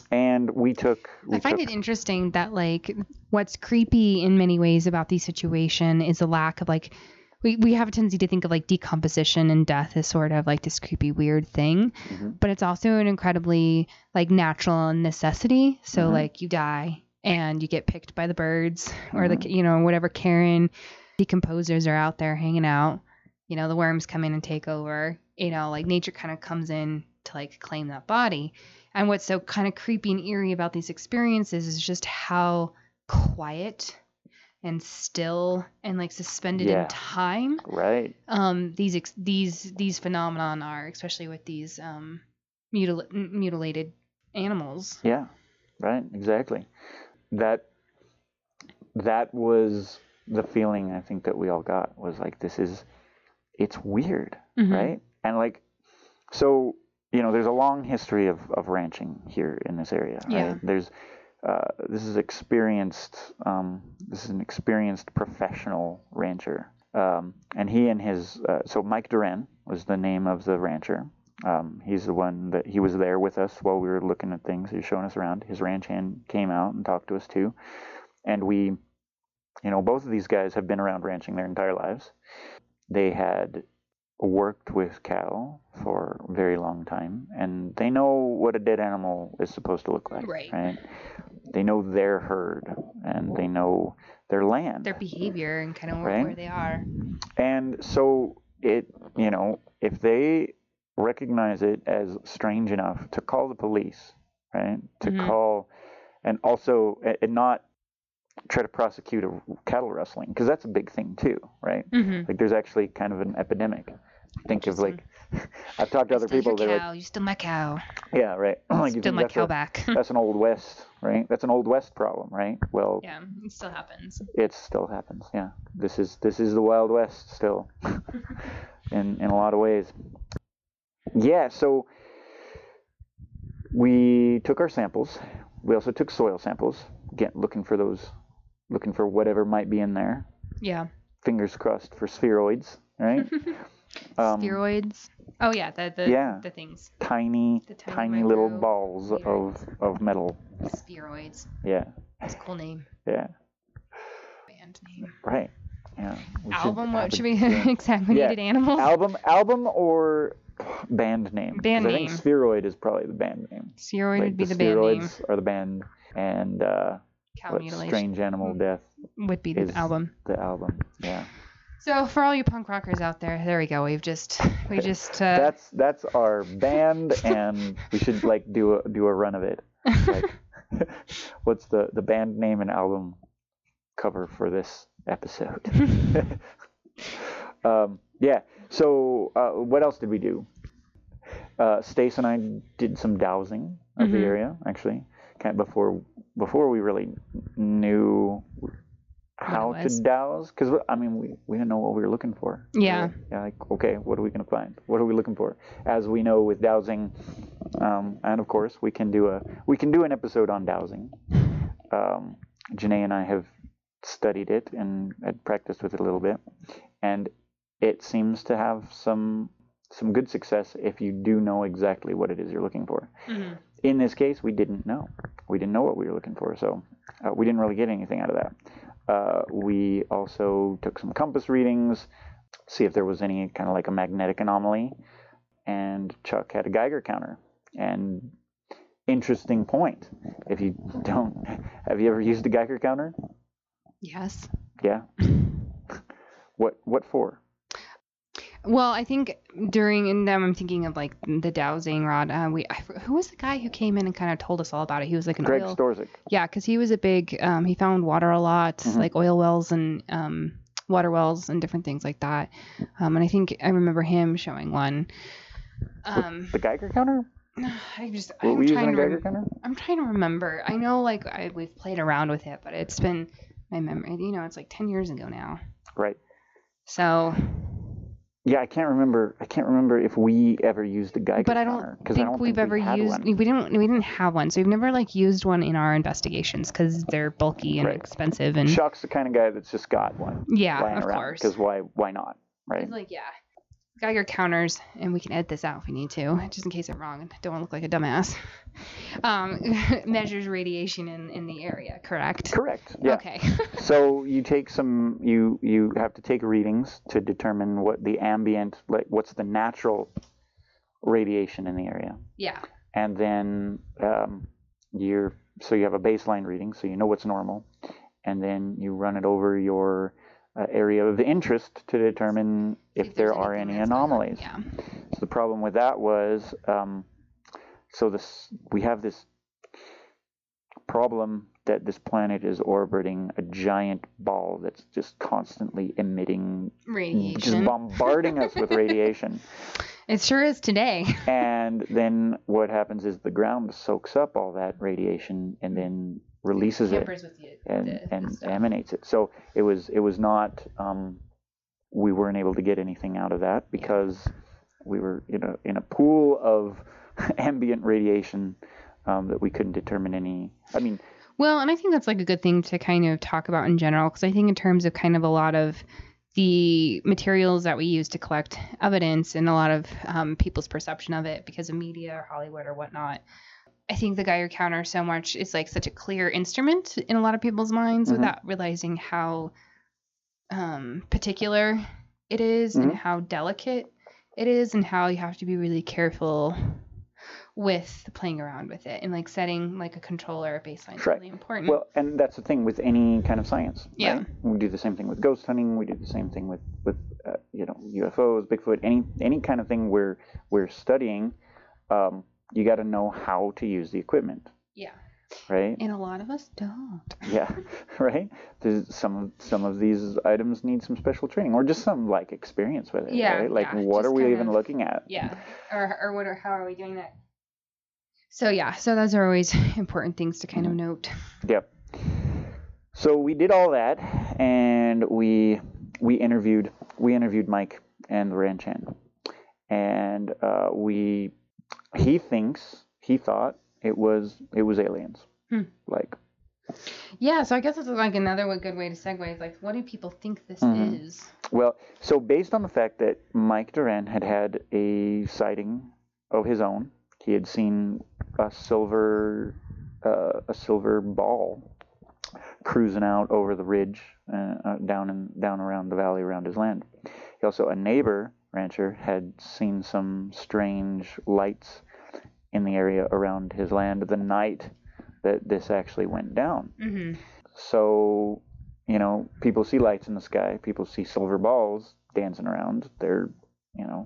And we took. We I find took, it interesting that like what's creepy in many ways about the situation is a lack of like we, we have a tendency to think of like decomposition and death as sort of like this creepy weird thing, mm-hmm. but it's also an incredibly like natural necessity. So Mm-hmm. like you die and you get picked by the birds or Mm-hmm. the you know whatever carrion decomposers are out there hanging out. You know the worms come in and take over. You know like nature kind of comes in to like claim that body. And what's so kind of creepy and eerie about these experiences is just how quiet and still and like suspended Yeah. in time Right. um these ex- these these phenomenon are, especially with these um mutil- mutilated animals. Yeah. Right. Exactly. That that was the feeling I think that we all got, was like, this is, it's weird, Mhm. right? And like, so, you know, there's a long history of, of ranching here in this area, right? Yeah. There's, uh, this is experienced, um, this is an experienced professional rancher. Um, and he and his, uh, so Mike Duran was the name of the rancher. Um, he's the one that, he was there with us while we were looking at things. He was showing us around. His ranch hand came out and talked to us too. And we, you know, both of these guys have been around ranching their entire lives. They had worked with cattle for a very long time, and they know what a dead animal is supposed to look like, Right. right? They know their herd, and they know their land. Their behavior and kind of Right. where they are. And so it, you know, if they recognize it as strange enough to call the police, right? To Mhm. call, and also, and not try to prosecute a cattle rustling, because that's a big thing too, right? Mm-hmm. Like there's actually kind of an epidemic. Think of like, I've talked to other people. Your They're cow. You stole my cow. like, yeah, right. Like you Stole think my that's cow a, back. that's an old west, right? That's an old west problem, right? Well, Yeah, it still happens. it still happens. Yeah, this is this is the Wild West still, in in a lot of ways. Yeah, so we took our samples. We also took soil samples, again looking for those, looking for whatever might be in there. Yeah. Fingers crossed for spheroids, right? Um, Spheroids. Oh yeah, the the yeah. the things. Tiny, The tiny, tiny little micro balls meters. of of metal. Spheroids. Yeah, That's a cool name. yeah, Band name. right. Yeah. We should Album. have What a- should we? yeah. Exsanguinated animals. Album, album, or band name? 'Cause Band I think name. Spheroid is probably the band name. Spheroid Like would be the the band name. Spheroids are the band, and uh, Cow what, mutilation Strange Animal Death would be the is album. the album. Yeah. So for all you punk rockers out there, there we go. We've just we just uh, That's that's our band, and we should like do a do a run of it. Like, what's the the band name and album cover for this episode? um, yeah. So uh, what else did we do? Uh, Stace and I did some dowsing of Mhm. the area, actually, kind of before before we really knew how it to was. douse, because I mean we, we didn't know what we were looking for. Yeah. Really. Yeah, like, okay, what are we gonna find? What are we looking for? As we know with dowsing, um, and of course we can do a we can do an episode on dowsing. Um, Janae and I have studied it and had practiced with it a little bit, and it seems to have some some good success if you do know exactly what it is you're looking for. Mhm. In this case, we didn't know. We didn't know what we were looking for, so uh, we didn't really get anything out of that. Uh, we also took some compass readings, see if there was any kind of like a magnetic anomaly, and Chuck had a Geiger counter. And interesting point, if you don't, have you ever used a Geiger counter? Yes. Yeah. What what for? Well, I think during, and then I'm thinking of like the dowsing rod. Uh, we, I, who was the guy who came in and kind of told us all about it? He was like an Greg oil. Storzik. Yeah, because he was a big. Um, he found water a lot, Mhm. like oil wells and um, water wells and different things like that. Um, and I think I remember him showing one. Um, The Geiger counter? I just Were I'm we using trying a to Geiger rem- counter? I'm trying to remember. I know like I, we've played around with it, but it's been my memory. You know, it's like ten years ago now. Right. So. Yeah, I can't remember. I can't remember if we ever used a Geiger But I counter, don't 'cause think I don't we've think ever we had used. one. We didn't. We didn't have one, so we've never like used one in our investigations because they're bulky and Right. expensive and. Chuck's the kind of guy that's just got one Yeah, lying of around. course. Because why? Why not? Right. It's like yeah. Geiger counters, and we can edit this out if we need to, just in case I'm wrong and don't want to look like a dumbass. Um, measures radiation in, in the area, correct? Correct. Yeah. Okay. So you take some, you you have to take readings to determine what the ambient, like what's the natural radiation in the area, Yeah. and then um, you're so you have a baseline reading, so you know what's normal, and then you run it over your uh, area of interest to determine if, If there there's are anything any that's going on, anomalies. yeah. So the problem with that was, um, so this we have this problem that this planet is orbiting a giant ball that's just constantly emitting, Radiation. just bombarding us with radiation. It sure is today. And then what happens is the ground soaks up all that radiation and then releases it Tampers with you, and, the- the and stuff. emanates it. So it was it was not um, we weren't able to get anything out of that because we were in a in a pool of ambient radiation um, that we couldn't determine any. I mean, Well, and I think that's like a good thing to kind of talk about in general, because I think in terms of kind of a lot of the materials that we use to collect evidence and a lot of um, people's perception of it because of media or Hollywood or whatnot, I think the Geiger counter so much is like such a clear instrument in a lot of people's minds Mhm. without realizing how um, particular it is and Mhm. how delicate it is and how you have to be really careful with playing around with it and like setting like a controller baseline is Right. really important. well, and that's the thing with any kind of science. Yeah. Right? We do the same thing with ghost hunting. We do the same thing with with uh, you know U F Os, Bigfoot, any any kind of thing we're we're studying. Um, you got to know how to use the equipment, yeah. right? And a lot of us don't. Yeah, right. There's some of some of these items need some special training or just some like experience with it. Yeah, right? Like yeah, what just are we kind even of- looking at? Yeah. Or or what are how are we doing that? So yeah, so those are always important things to kind of note. Yep. So we did all that, and we we interviewed we interviewed Mike and Loran Chan, and uh, we he thinks he thought it was it was aliens, Hmm. like Yeah, so I guess it's like another one good way to segue is like, what do people think this Mhm. is? well. So based on the fact that Mike Duran had had a sighting of his own, he had seen a silver uh, a silver ball cruising out over the ridge uh, uh, down in down around the valley around his land. He also a neighbor rancher had seen some strange lights in the area around his land the night that this actually went down. Mm-hmm. So, you know, people see lights in the sky, people see silver balls dancing around. They're, you know,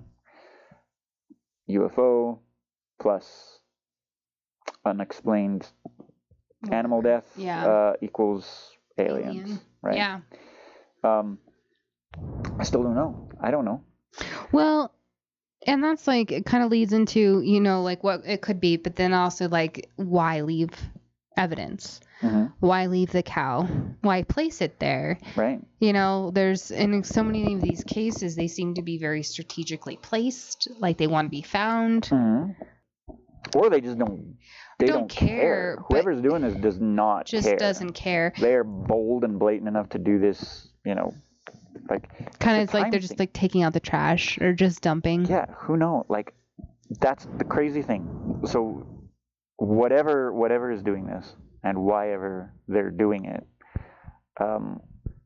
U F O plus unexplained animal death Yeah. uh, equals aliens, Alien. right? Yeah. Um, I still don't know. I don't know. Well, and that's like it kind of leads into, you know, like what it could be, but then also like why leave evidence? hmm Why leave the cow? Why place it there? Right? You know, there's and in so many of these cases they seem to be very strategically placed, like they want to be found. hmm Or they just don't. They Don't don't, care, but Whoever's doing this does not Just care. doesn't care. They're bold and blatant enough to do this. You know, like Kind the of it's like time they're just thing. like taking out the trash or just dumping. Yeah, who knows? Like, that's the crazy thing. So, whatever whatever is doing this, and why ever they're doing it, um,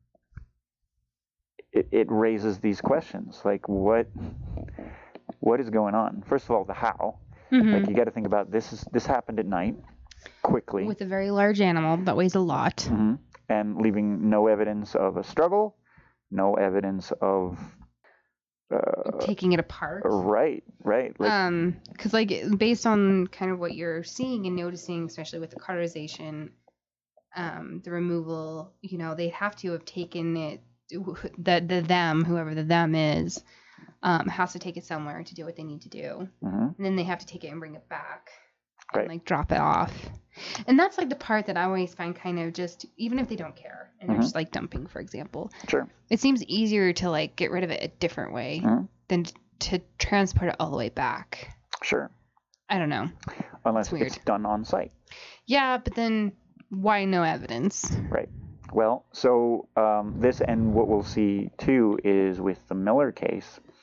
it, it raises these questions. Like, what what is going on? First of all, the how. Mhm. Like, you got to think about this. Is this happened at night, quickly, With a very large animal that weighs a lot. mhm, and leaving no evidence of a struggle, no evidence of. Uh, Taking it apart. right, right. Like, Um, because like based on kind of what you're seeing and noticing, especially with the cauterization, um, the removal, you know, they have to have taken it. The the them, whoever the them is, um, has to take it somewhere to do what they need to do, mhm, and then they have to take it and bring it back, and Right. like drop it off. And that's like the part that I always find kind of just, even if they don't care and they're Mhm. just like dumping, for example, sure. it seems easier to like get rid of it a different way Mhm. than to transport it all the way back. Sure. I don't know. Unless weird. it's done on site. Yeah, but then why no evidence? Right. Well, so um, this and what we'll see too is with the Miller case,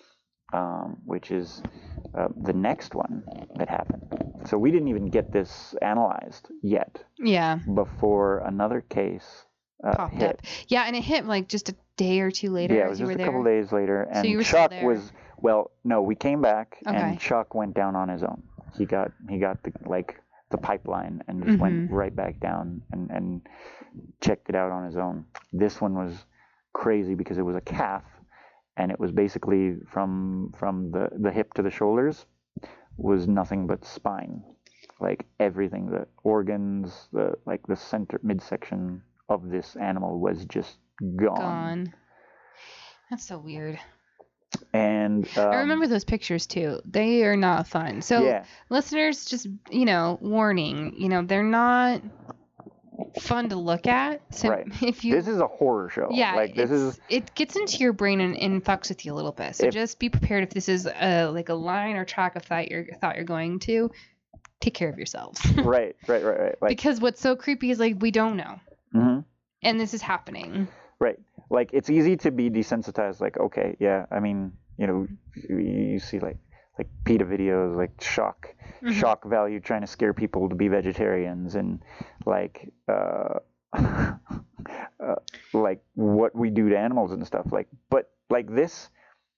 um, which is uh, the next one that happened. So we didn't even get this analyzed yet Yeah. before another case uh, Popped hit. up. Yeah, and it hit like just a day or two later. Yeah, it as was you just were a there. couple days later, and So you were still Chuck there. was well. No, we came back, Okay. and Chuck went down on his own. He got he got the like the pipeline and just went Mhm. right back down and and checked it out on his own. This one was crazy because it was a calf, and it was basically from from the the hip to the shoulders was nothing but spine, like everything, the organs, the like the center midsection of this animal was just gone. Gone. That's so weird. And um, I remember those pictures too. They are not fun. So yeah, listeners, just, you know, warning, you know, they're not fun to look at. So right. if you This is a horror show. Yeah, like this it's- is it gets into your brain and, and fucks with you a little bit. So If- just be prepared if this is a like a line or track of thought you're thought you're going to. Take care of yourselves. right, right, right, right. Like, Because what's so creepy is like we don't know, mhm. and this is happening. Right. Like it's easy to be desensitized. Like, okay, yeah. I mean, you know, you, you see like like PETA videos, like shock, Mhm. shock value, trying to scare people to be vegetarians, and like, uh, uh, like what we do to animals and stuff. Like, but like this,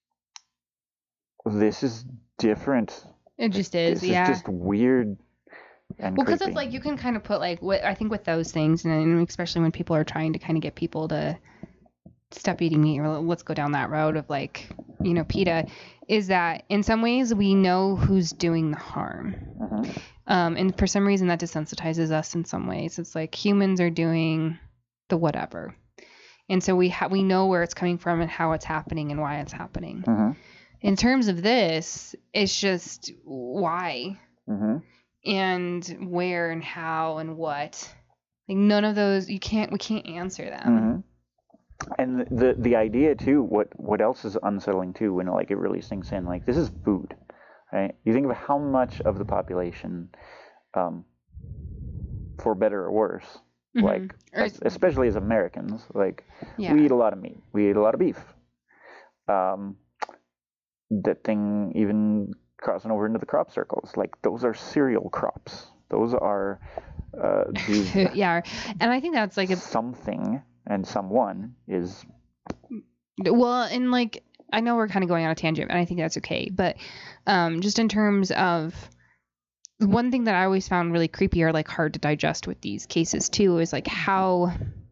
this is different. It just is, This yeah. is just weird and Well, because creepy. it's like you can kind of put like what I think with those things, and then especially when people are trying to kind of get people to stop eating meat or let's go down that road of like, you know, PETA, is that in some ways we know who's doing the harm. Mhm. Um, and for some reason that desensitizes us in some ways. It's like humans are doing the whatever. And so we ha- we know where it's coming from and how it's happening and why it's happening. Mhm. In terms of this, it's just why Mhm. and where and how and what. Like none of those you can't we can't answer them. Mhm. And the, the the idea too, what what else is unsettling too, when like it really sinks in, like this is food, right? You think of how much of the population, um, for better or worse, Mhm. like Or es- especially as Americans, like Yeah. we eat a lot of meat, we eat a lot of beef. Um, that thing even crossing over into the crop circles, like those are cereal crops. Those are uh, these yeah. And I think that's like a something and someone is well, and like I know we're kind of going on a tangent, and I think that's okay. But um, just in terms of one thing that I always found really creepy or like hard to digest with these cases too is like how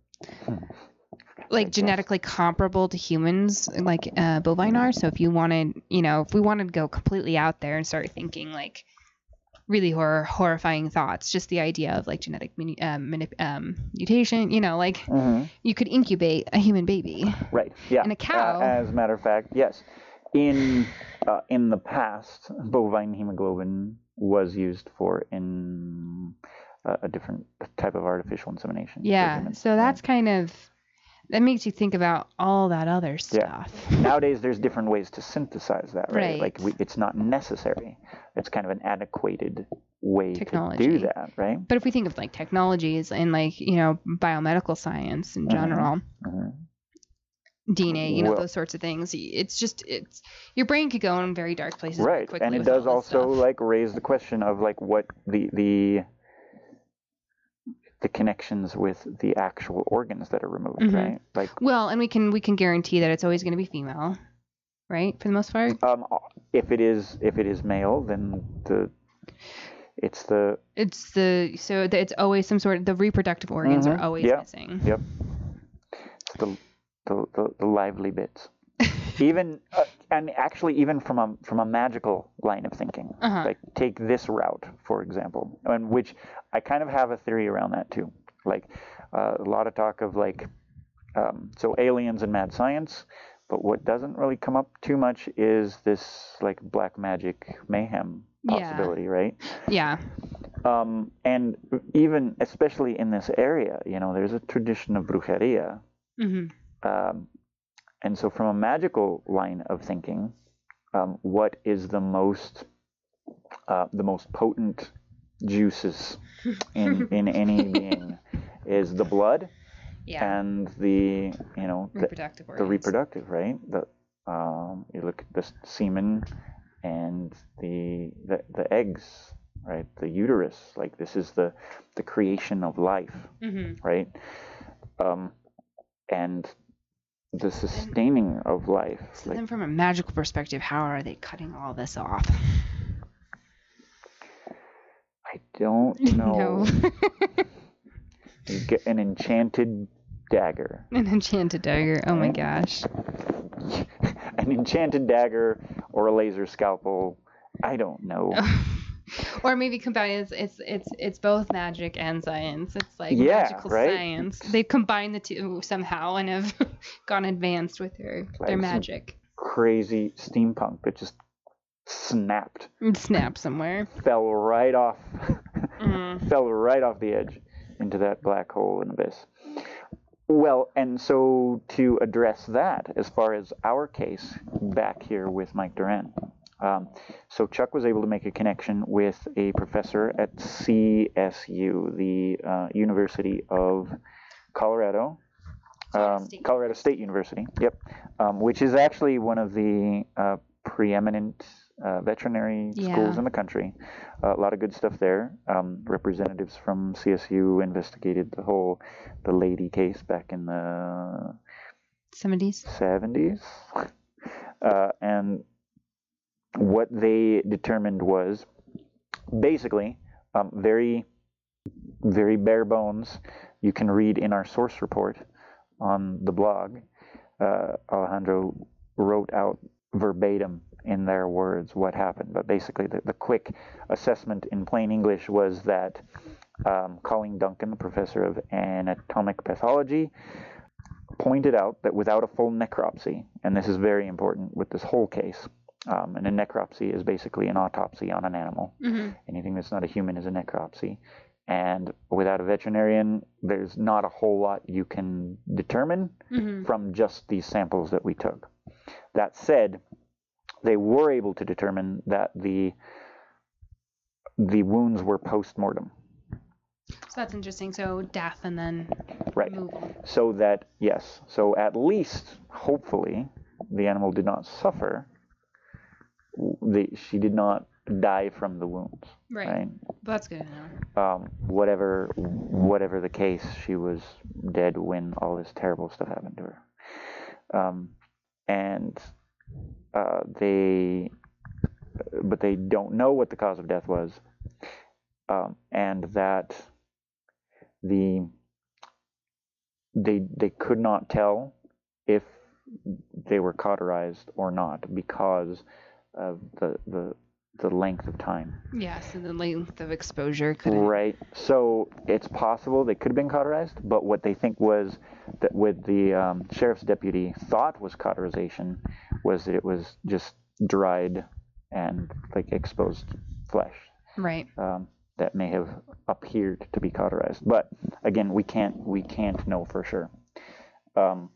like Digest. genetically comparable to humans like uh, bovine are. So if you wanted, you know, if we wanted to go completely out there and start thinking like really horror horrifying thoughts, just the idea of like genetic mini, um, manip- um, mutation, you know, like Mhm. you could incubate a human baby. Right. Yeah. And a cow. Uh, as a matter of fact, yes. In uh, in the past, bovine hemoglobin was used for in uh, a different type of artificial insemination. for Yeah. humans, So right? that's kind of that makes you think about all that other stuff. Nowadays there's different ways to synthesize that, right? Right. Like we, it's not necessary. It's kind of an antiquated way Technology. to do that, right? But if we think of like technologies and like, you know, biomedical science in Mhm. general, Mhm. D N A, you know, Well- those sorts of things, it's just it's your brain could go in very dark places very Right, quickly and it with all does this also stuff. like raise the question of like what the the the connections with the actual organs that are removed, Mhm. right? Like, Well, and we can we can guarantee that it's always going to be female, right? For the most part. um, if it is if it is male, then the it's the It's the so that it's always some sort of the reproductive organs Mhm. are always Yeah. missing. Yep. it's the the the, the lively bits. Even uh, and actually even from a from a magical line of thinking, Uh-huh. like take this route for example, and which I kind of have a theory around that too. Like uh, a lot of talk of like um, so aliens and mad science, but what doesn't really come up too much is this like black magic mayhem Yeah. possibility, right? Yeah. Um, and even especially in this area, you know, there's a tradition of brujeria. hmm Um, and so, from a magical line of thinking, um, what is the most uh, the most potent juices in in any being is the blood Yeah. and the you know the, Reproductive the organs. reproductive, right? The Um, you look at the semen and the, the the eggs, right? The uterus, like this is the the creation of life, Mm-hmm. right? Um, and the sustaining of life. So like, then, from a magical perspective, how are they cutting all this off? I don't know. No. You get an enchanted dagger. An enchanted dagger. Oh my Right? gosh. An enchanted dagger or a laser scalpel. I don't know. Or maybe combine it's it's it's it's both magic and science. It's like Yeah, magical right? science. They combine the two somehow and have gone advanced with their Like their some magic. Crazy steampunk that just snapped, Snap somewhere. fell right off, Mm. fell right off the edge into that black hole and abyss. Well, and so to address that, as far as our case back here with Mike Duran, um, so Chuck was able to make a connection with a professor at C S U, the uh, University of Colorado, Colorado um, State Colorado State University, yep, um, which is actually one of the uh, preeminent uh, veterinary Yeah. schools in the country. Uh, a lot of good stuff there. Um, representatives from C S U investigated the whole the lady case back in the seventies. seventies, uh, and what they determined was basically um, very, very bare bones. You can read in our source report on the blog. Uh, Alejandro wrote out verbatim in their words what happened, but basically the, the quick assessment in plain English was that um, Colleen Duncan, the professor of anatomic pathology, pointed out that without a full necropsy, and this is very important with this whole case, um, and a necropsy is basically an autopsy on an animal. Mm-hmm. Anything that's not a human is a necropsy. And without a veterinarian, there's not a whole lot you can determine Mm-hmm. from just these samples that we took. That said, they were able to determine that the the wounds were post-mortem. So that's interesting. So death and then Right. removal. So that, yes, so at least, hopefully, the animal did not suffer. The, she did not die from the wounds. Right. Right. That's good to know. Um, whatever, whatever the case, she was dead when all this terrible stuff happened to her. Um, and uh, they, but they don't know what the cause of death was, um, and that the they they could not tell if they were cauterized or not because of the the the length of time. Yeah, so the length of exposure could have... Right. So it's possible they could have been cauterized, but what they think was that with the um, sheriff's deputy thought was cauterization was that it was just dried and like exposed flesh. Right. Um, that may have appeared to be cauterized, but again, we can't we can't know for sure. Um,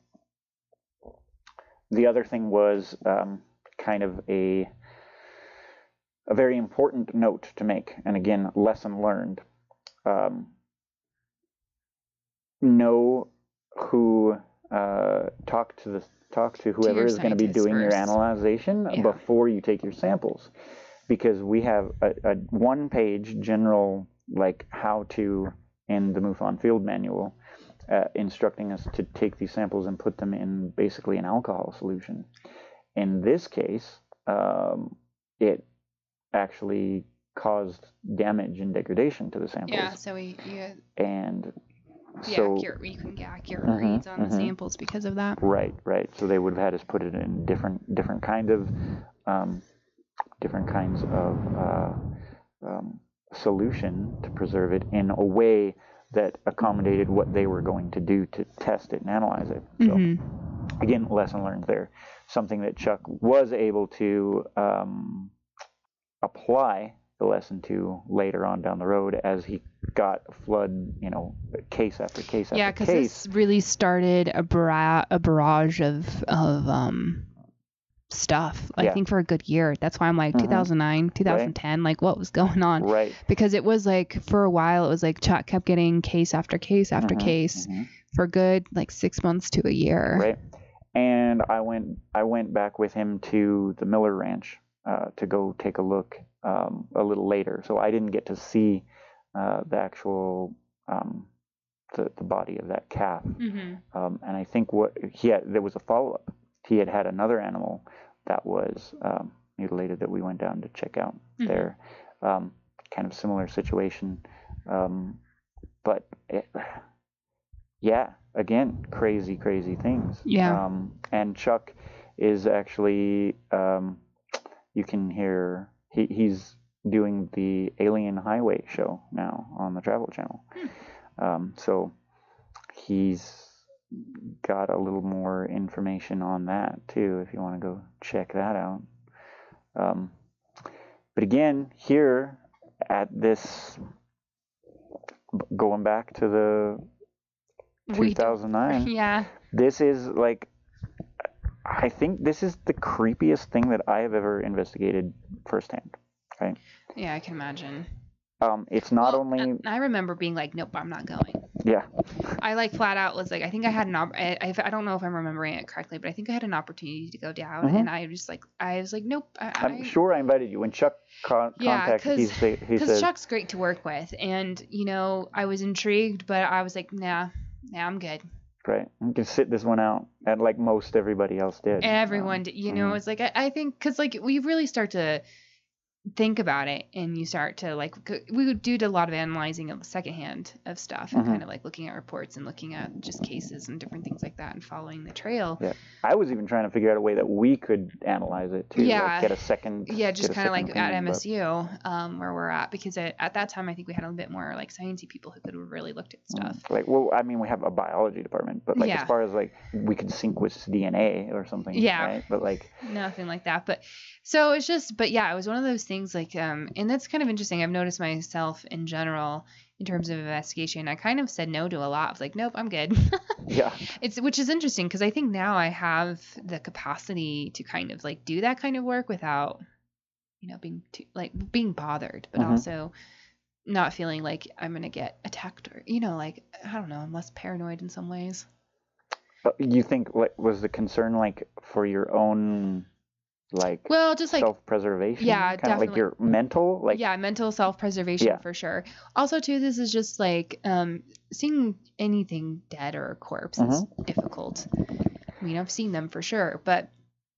the other thing was um, kind of a a very important note to make, and again, lesson learned. Um, know who uh, talk to the talk to whoever your is going to be scientist doing your first. analyzation Yeah. before you take your samples, because we have a, a one-page general like how to in the MUFON field manual, uh, instructing us to take these samples and put them in basically an alcohol solution. In this case, um, it actually caused damage and degradation to the samples. Yeah, so we you, And the so, accurate, you can get accurate Mhm, reads on mhm. the samples because of that. right, right. So they would have had us put it in different, different kind of, um, different kinds of uh, um, solution to preserve it in a way that accommodated what they were going to do to test it and analyze it. So Mm-hmm. again, lesson learned there. Something that Chuck was able to um, apply the lesson to later on down the road as he got flood, you know, case after case Yeah, after because case. this really started a, bara- a barrage of of um stuff. I Yeah. think for a good year. That's why I'm like Mhm. two thousand nine, two thousand ten, like what was going on? Right. Because it was like for a while it was like Chuck kept getting case after case after Mhm, case mhm. for good like six months to a year. Right. and I went I went back with him to the Miller Ranch uh, to go take a look um, a little later. So I didn't get to see uh, the actual um, the, the body of that calf. Mm-hmm. Um, and I think what he had, there was a follow up. He had had another animal that was um, mutilated that we went down to check out mm-hmm. there. Um, kind of similar situation. Um, but it, yeah, again, crazy, crazy things. Yeah. Um, and Chuck is actually, um, you can hear, he, he's doing the Alien Highway show now on the Travel Channel. Hmm. Um, so he's got a little more information on that too, if you want to go check that out. Um, but again, here at this, going back to the two thousand nine, yeah, this is like, I think this is the creepiest thing that I have ever investigated firsthand. Right? Yeah, I can imagine. Um, it's not well, only. I remember being like, nope, I'm not going. Yeah. I like flat out was like, I think I had an op- I, I, I don't know if I'm remembering it correctly, but I think I had an opportunity to go down, mm-hmm. and I just like, I was like, nope. I, I'm I, sure I invited you when Chuck con- yeah, contacted. He, say, he because says, Chuck's great to work with, and you know, I was intrigued, but I was like, nah, nah, I'm good. Right, you can sit this one out, and like most everybody else did. Everyone, um, did, you know, mm-hmm. it's like I, I think because like we really start to think about it, and you start to like we would do a lot of analyzing of secondhand of stuff, and mm-hmm. kind of like looking at reports and looking at just cases and different things like that, and following the trail. Yeah, I was even trying to figure out a way that we could analyze it too. Yeah, like get a second. Yeah, just kind of like at M S U, um, where we're at, because at, at that time I think we had a bit more like sciencey people who could have really looked at stuff. Mm-hmm. Like, well, I mean, we have a biology department, but like yeah. as far as like we could sync with D N A or something. Yeah, right? But like nothing like that. But so it's just, but yeah, it was one of those things like, um, and that's kind of interesting. I've noticed myself in general in terms of investigation. I kind of said no to a lot. I was like, nope, I'm good. Yeah. It's, which is interesting because I think now I have the capacity to kind of like do that kind of work without, you know, being too, like being bothered, but mm-hmm. also not feeling like I'm going to get attacked or, you know, like, I don't know, I'm less paranoid in some ways. But you think like, was the concern like for your own like well just like self-preservation, yeah, kind definitely. of like your mental like yeah mental self-preservation yeah. for sure. Also too, this is just like um seeing anything dead or a corpse mm-hmm. is difficult. I mean, I've seen them for sure, but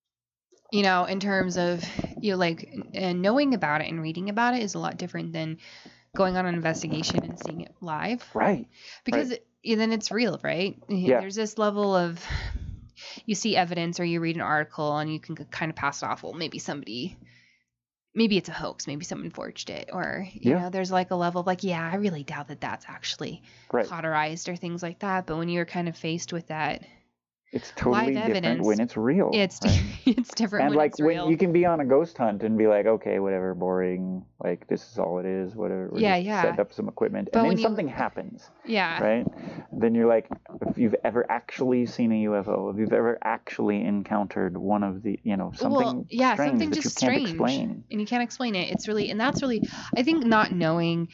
you know, in terms of you know, like uh, knowing about it and reading about it is a lot different than going on an investigation and seeing it live, right? Because right. It, then it's real, right? Yeah. There's this level of you see evidence or you read an article and you can kind of pass it off. Well, maybe somebody, maybe it's a hoax. Maybe someone forged it. Or, you yeah. know, there's like a level of like, yeah, I really doubt that that's actually right. cauterized or things like that. But when you're kind of faced with that, it's totally live different evidence, when it's real. It's right? it's different and when like it's real. when you can be on a ghost hunt and be like, okay, whatever, boring. Like this is all it is. Whatever. We're yeah, just yeah. Set up some equipment, but and then you, something happens. Yeah. Right. Then you're like, if you've ever actually seen a U F O, if you've ever actually encountered one of the, you know, something well, yeah, strange something that just you can't strange, explain, and you can't explain it. It's really, and that's really, I think, not knowing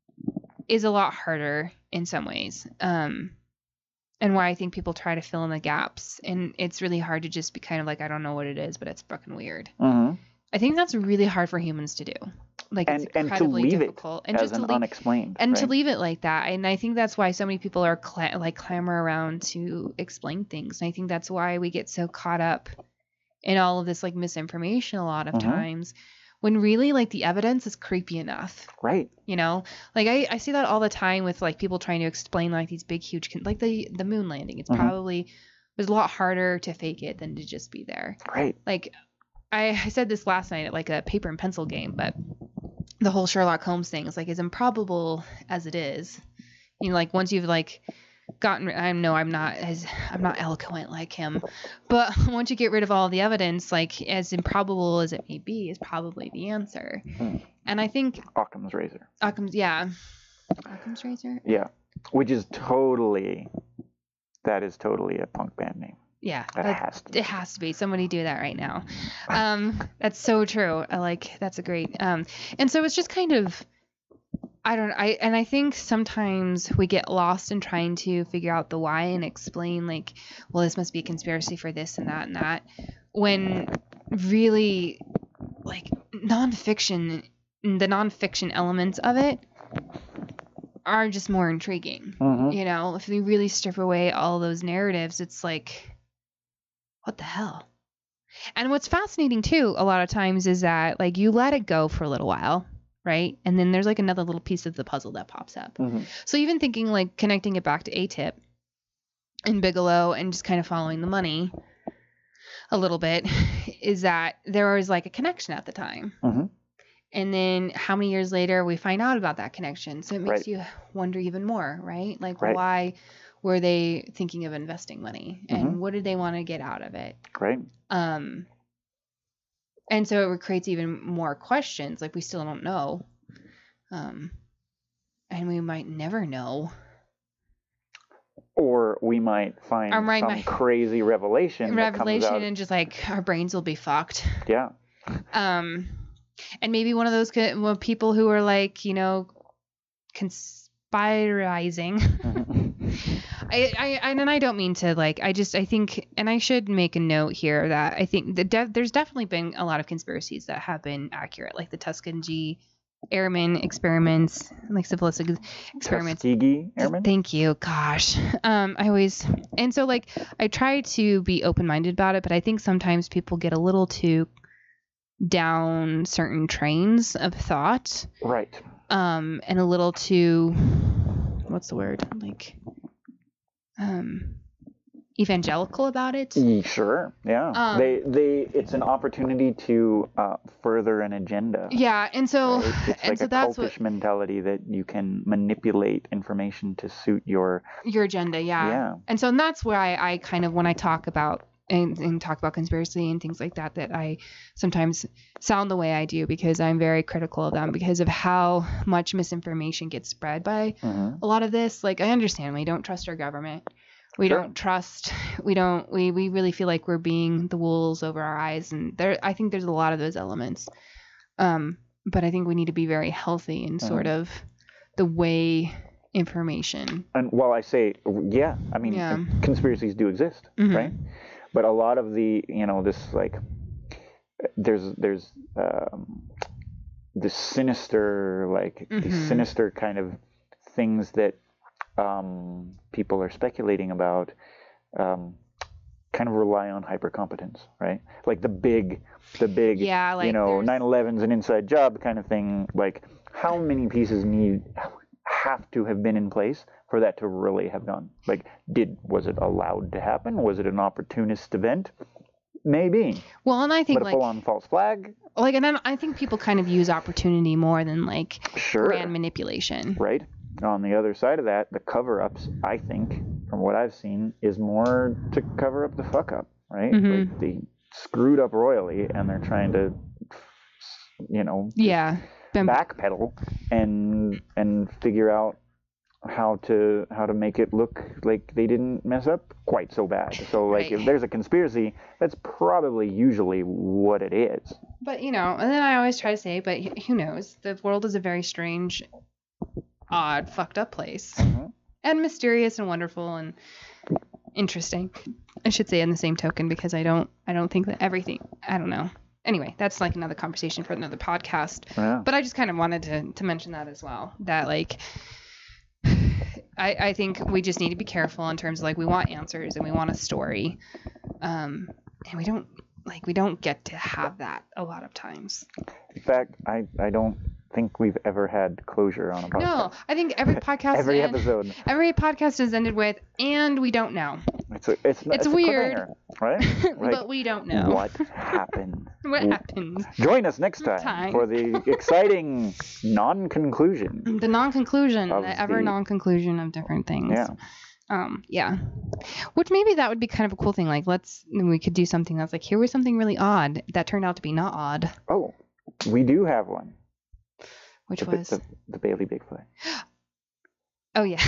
is a lot harder in some ways. Um. And why I think people try to fill in the gaps. And it's really hard to just be kind of like, I don't know what it is, but it's fucking weird. Mm-hmm. I think that's really hard for humans to do. Like, and, it's incredibly and to leave difficult. It and as just an to leave, unexplained. And right? to leave it like that. And I think that's why so many people are cl- like clamor around to explain things. And I think that's why we get so caught up in all of this like misinformation a lot of mm-hmm. times. When really, like, the evidence is creepy enough. Right. You know? Like, I, I see that all the time with, like, people trying to explain, like, these big, huge... Con- like, the, the moon landing. It's mm-hmm. probably... It was a lot harder to fake it than to just be there. Right. Like, I, I said this last night at, like, a paper and pencil game, but the whole Sherlock Holmes thing is, like, as improbable as it is. You know, like, once you've, like... gotten I know I'm not as I'm not eloquent like him, but once you get rid of all the evidence, like as improbable as it may be is probably the answer. Hmm. And I think Occam's razor. Occam's yeah. Occam's razor? Yeah. Which is totally that is totally a punk band name. Yeah. That that, has to be. It has to be. Somebody do that right now. Um that's so true. I like that's a great um and so it's just kind of I don't I and I think sometimes we get lost in trying to figure out the why and explain like, well, this must be a conspiracy for this and that and that, when really like nonfiction, the nonfiction elements of it are just more intriguing. Mm-hmm. You know, if we really strip away all those narratives, it's like, what the hell? And what's fascinating too, a lot of times, is that like you let it go for a little while, right? And then there's like another little piece of the puzzle that pops up. Mm-hmm. So even thinking like connecting it back to A T I P and Bigelow and just kind of following the money a little bit, is that there was like a connection at the time. Mm-hmm. And then how many years later we find out about that connection. So it makes Right. you wonder even more, right? Like Right. why were they thinking of investing money and Mhm. what did they want to get out of it? Right. Um, and so it creates even more questions. Like we still don't know. Um, and we might never know. Or we might find Or might- some might- crazy revelation. that comes Revelation out. and just like our brains will be fucked. Yeah. Um, and maybe one of those co- well, people who are like, you know, conspirizing. I, I, I, and I don't mean to like, I just, I think, and I should make a note here that I think that de- there's definitely been a lot of conspiracies that have been accurate, like the Tuskegee Airmen experiments, like syphilis ex- experiments. Tuskegee Airmen? Thank you. Gosh. Um, I always, and so like, I try to be open-minded about it, but I think sometimes people get a little too down certain trains of thought. Right. Um, and a little too, what's the word? Like, um, evangelical about it. Ye- Sure. Yeah. Um, they they it's an opportunity to uh, further an agenda. Yeah. And so, Right? It's and like so a that's cultish what mentality that you can manipulate information to suit your your agenda. Yeah. yeah. And so and that's where I, I kind of, when I talk about and, and talk about conspiracy and things like that, that I sometimes sound the way I do because I'm very critical of them because of how much misinformation gets spread by hmm a lot of this. Like, I understand we don't trust our government. We Sure. don't trust, we don't, we, we really feel like we're being the wolves over our eyes. And there, I think there's a lot of those elements. Um, but I think we need to be very healthy in sort Mhm. of the way information. And while I say yeah, I mean Yeah. conspiracies do exist, Mhm. right? But a lot of the you know this like there's there's um, this sinister like Mhm. these sinister kind of things that um, people are speculating about um, kind of rely on hypercompetence, right? Like the big the big Yeah, like you know there's- nine eleven's an inside job kind of thing. Like how many pieces need have to have been in place for that to really have done? Like did was it allowed to happen? Was it an opportunist event? Maybe. Well, and I think But a like, full-on false flag? like, and then I think people kind of use opportunity more than like Sure. grand manipulation. Right? On the other side of that, the cover-ups, I think, from what I've seen, is more to cover up the fuck-up, right? Mhm. Like they screwed up royally, and they're trying to, you know, just Yeah. Been- backpedal and and figure out how to how to make it look like they didn't mess up quite so bad. So like Right. if there's a conspiracy, that's probably usually what it is. But, you know, and then I always try to say, but wh- who knows? The world is a very strange, odd, fucked up place. Mhm. And mysterious and wonderful and interesting. I should say in the same token because I don't I don't think that everything, I don't know. Anyway, that's like another conversation for another podcast. Yeah. But I just kind of wanted to, to mention that as well. That like I, I think we just need to be careful in terms of like we want answers and we want a story. Um and we don't like we don't get to have that a lot of times. In fact, I I don't think we've ever had closure on a podcast. No, I think every podcast Every end- episode. every podcast is ended with and we don't know. It's a, it's, It's a weird. cliffhanger, right? Like, but we don't know. what happened. What W- happened? Join us next time, Time. for the exciting non-conclusion. The non-conclusion, Of the ever the- non-conclusion of different things. Yeah. Um, yeah. Which maybe that would be kind of a cool thing. Like, let's, we could do something that's like, here was something really odd that turned out to be not odd. Oh, we do have one. Which the, Ba- was, the, the Bailey Bigfoot. oh yeah.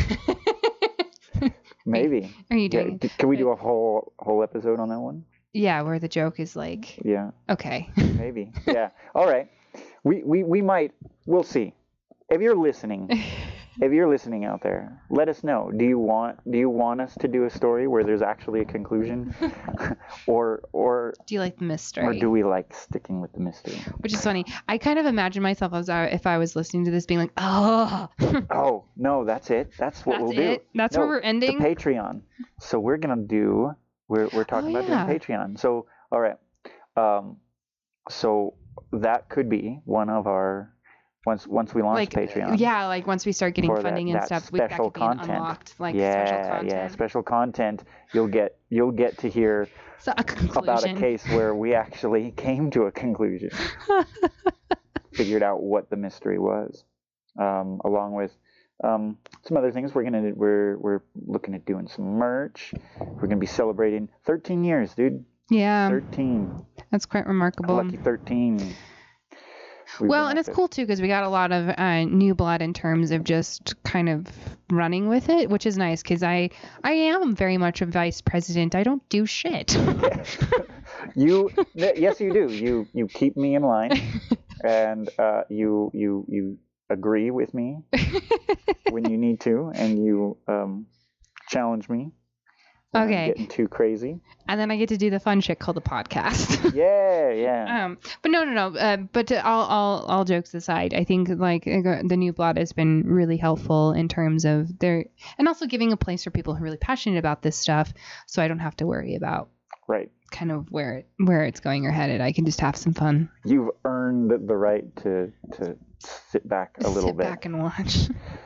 Maybe. Are you Yeah, doing it? d- can we do a whole whole episode on that one? Yeah, where the joke is like, Yeah, okay. maybe. Yeah. All right. We, we we might. We'll see. if you're listening, if you're listening out there, let us know. Do you want do you want us to do a story where there's actually a conclusion, or or Do you like the mystery? or do we like sticking with the mystery? Which is funny. I kind of imagine myself as I, if I was listening to this, being like, "Oh, Oh no, that's it. That's what that's we'll do. it. That's No, where we're ending." The Patreon. So we're gonna do. We're we're talking Oh, about yeah. doing Patreon. So all right. Um, so that could be one of our once once we launch Like, Patreon. yeah, like once we start getting for funding that, and that stuff, we, that special could be an content. unlocked, like yeah, special content. yeah, special content. You'll get you'll get to hear So a conclusion. about a case where we actually came to a conclusion, figured out what the mystery was, um, along with um, some other things. We're gonna we're we're looking at doing some merch. We're gonna be celebrating thirteen years, dude. Yeah, thirteen. that's quite remarkable. Lucky thirteen. We've Well, been and at it's this. cool too because we got a lot of uh, new blood in terms of just kind of running with it, which is nice because I I am very much a vice president. I don't do shit. you yes you do. You you keep me in line, and uh, you you you agree with me when you need to, and you um, challenge me. When Okay. I'm getting too crazy. And then I get to do the fun shit called the podcast. Yeah, yeah. Um, but no, no, no. Uh, but to all, all, all jokes aside, I think like uh, the new blood has been really helpful in terms of their, and also giving a place for people who are really passionate about this stuff, so I don't have to worry about Right. kind of where it, where it's going or headed. I can just have some fun. You've earned the right to to sit back a little Sit bit. back and watch.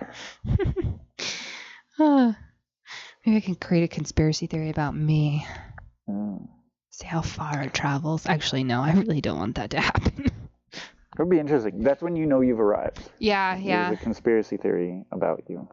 uh, maybe I can create a conspiracy theory about me. Mm. See how far it travels. Actually, no, I really don't want that to happen. It'll be interesting. That's when you know you've arrived. Yeah, yeah. There's a conspiracy theory about you.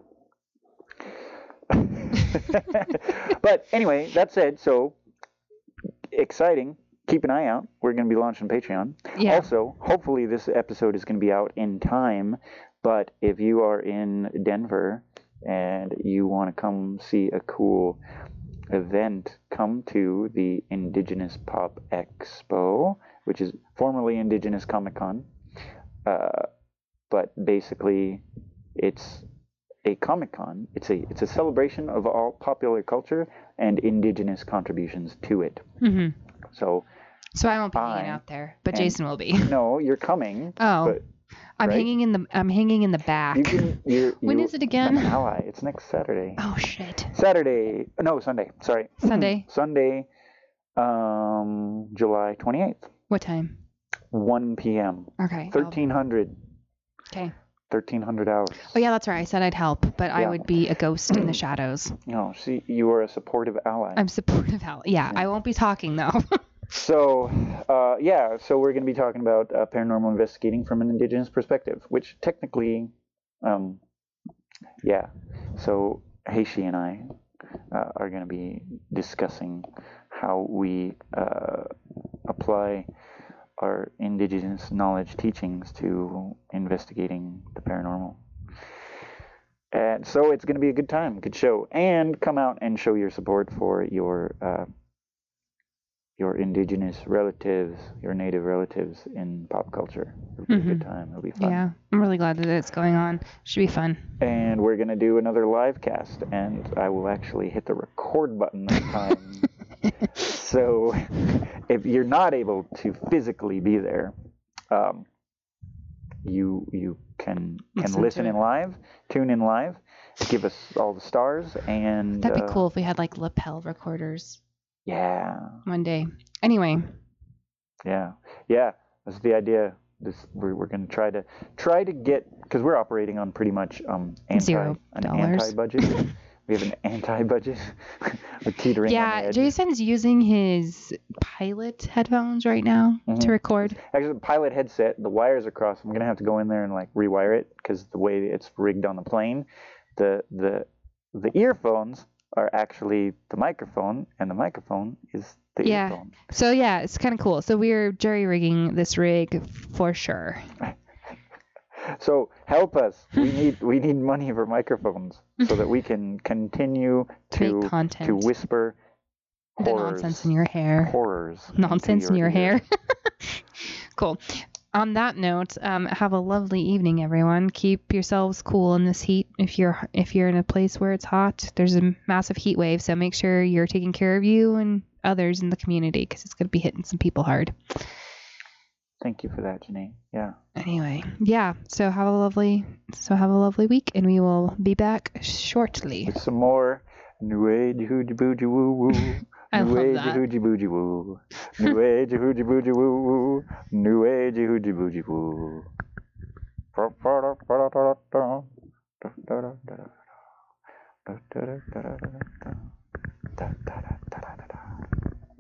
But anyway, that said, so exciting. Keep an eye out. We're going to be launching Patreon. Yeah. Also, hopefully this episode is going to be out in time. But if you are in Denver and you want to come see a cool event, come to the Indigenous Pop Expo, which is formerly Indigenous Comic Con. Uh, but basically, it's a Comic Con. It's a it's a celebration of all popular culture and Indigenous contributions to it. Mm-hmm. So, So I won't be I hanging out there, but am- Jason will be. no, you're coming. Oh, But I'm right? hanging in the I'm hanging in the back. you can. You're, When you is it again? An ally. It's next Saturday. Oh shit. Saturday. No, Sunday. Sorry. Sunday. Sunday. Um, July twenty-eighth. What time? one p.m. Okay. I'll- thirteen hundred. Okay. thirteen hundred hours. Oh yeah, that's right. I said I'd help, but I Yeah. would be a ghost in the shadows. No, see, you are a supportive ally. I'm supportive. Hal. Yeah, I won't be talking though. So, uh, yeah, so we're going to be talking about uh, paranormal investigating from an Indigenous perspective, which technically, um, yeah. So Heishi and I uh, are going to be discussing how we uh, apply our Indigenous knowledge teachings to investigating the paranormal. And so it's going to be a good time, good show, and come out and show your support for your uh, your Indigenous relatives, your Native relatives in pop culture. It'll be Mhm. a good time. It'll be fun. Yeah, I'm really glad that it's going on. Should be fun. And we're going to do another live cast, and I will actually hit the record button this time. So if you're not able to physically be there, um, you you can can Listen listen, to in it. live, tune in live, give us all the stars, and That'd be uh, cool if we had like lapel recorders Yeah, one day. Anyway, yeah, yeah. That's the idea. This we're, we're going to try to try to get because we're operating on pretty much um anti Zero an dollars. anti budget. We have an anti budget. We're teetering on the yeah, edge. Jason's using his pilot headphones right now Mhm. to record. Actually, the pilot headset, the wires are crossed. I'm gonna have to go in there and like rewire it because the way it's rigged on the plane, the the the earphones are actually the microphone, and the microphone is the Yeah. earphone. So yeah, it's kind of cool. So we're jerry rigging this rig for sure. So help us. We need we need money for microphones so that we can continue To to make content. to whisper The horrors, nonsense in your hair. horrors, into Nonsense in your hair. ears. Cool. on that note, um, have a lovely evening, everyone. Keep yourselves cool in this heat. If you're if you're in a place where it's hot, there's a massive heat wave, so make sure you're taking care of you and others in the community because it's going to be hitting some people hard. Thank you for that, Janine. Yeah. Anyway, yeah. So have a lovely so have a lovely week, and we will be back shortly. With some more New Age hooji booji woo woo. I New love Age that. hooji booji woo. New Age hooji booji woo woo. New Age hooji booji woo. Da da da da da da da da da da da da.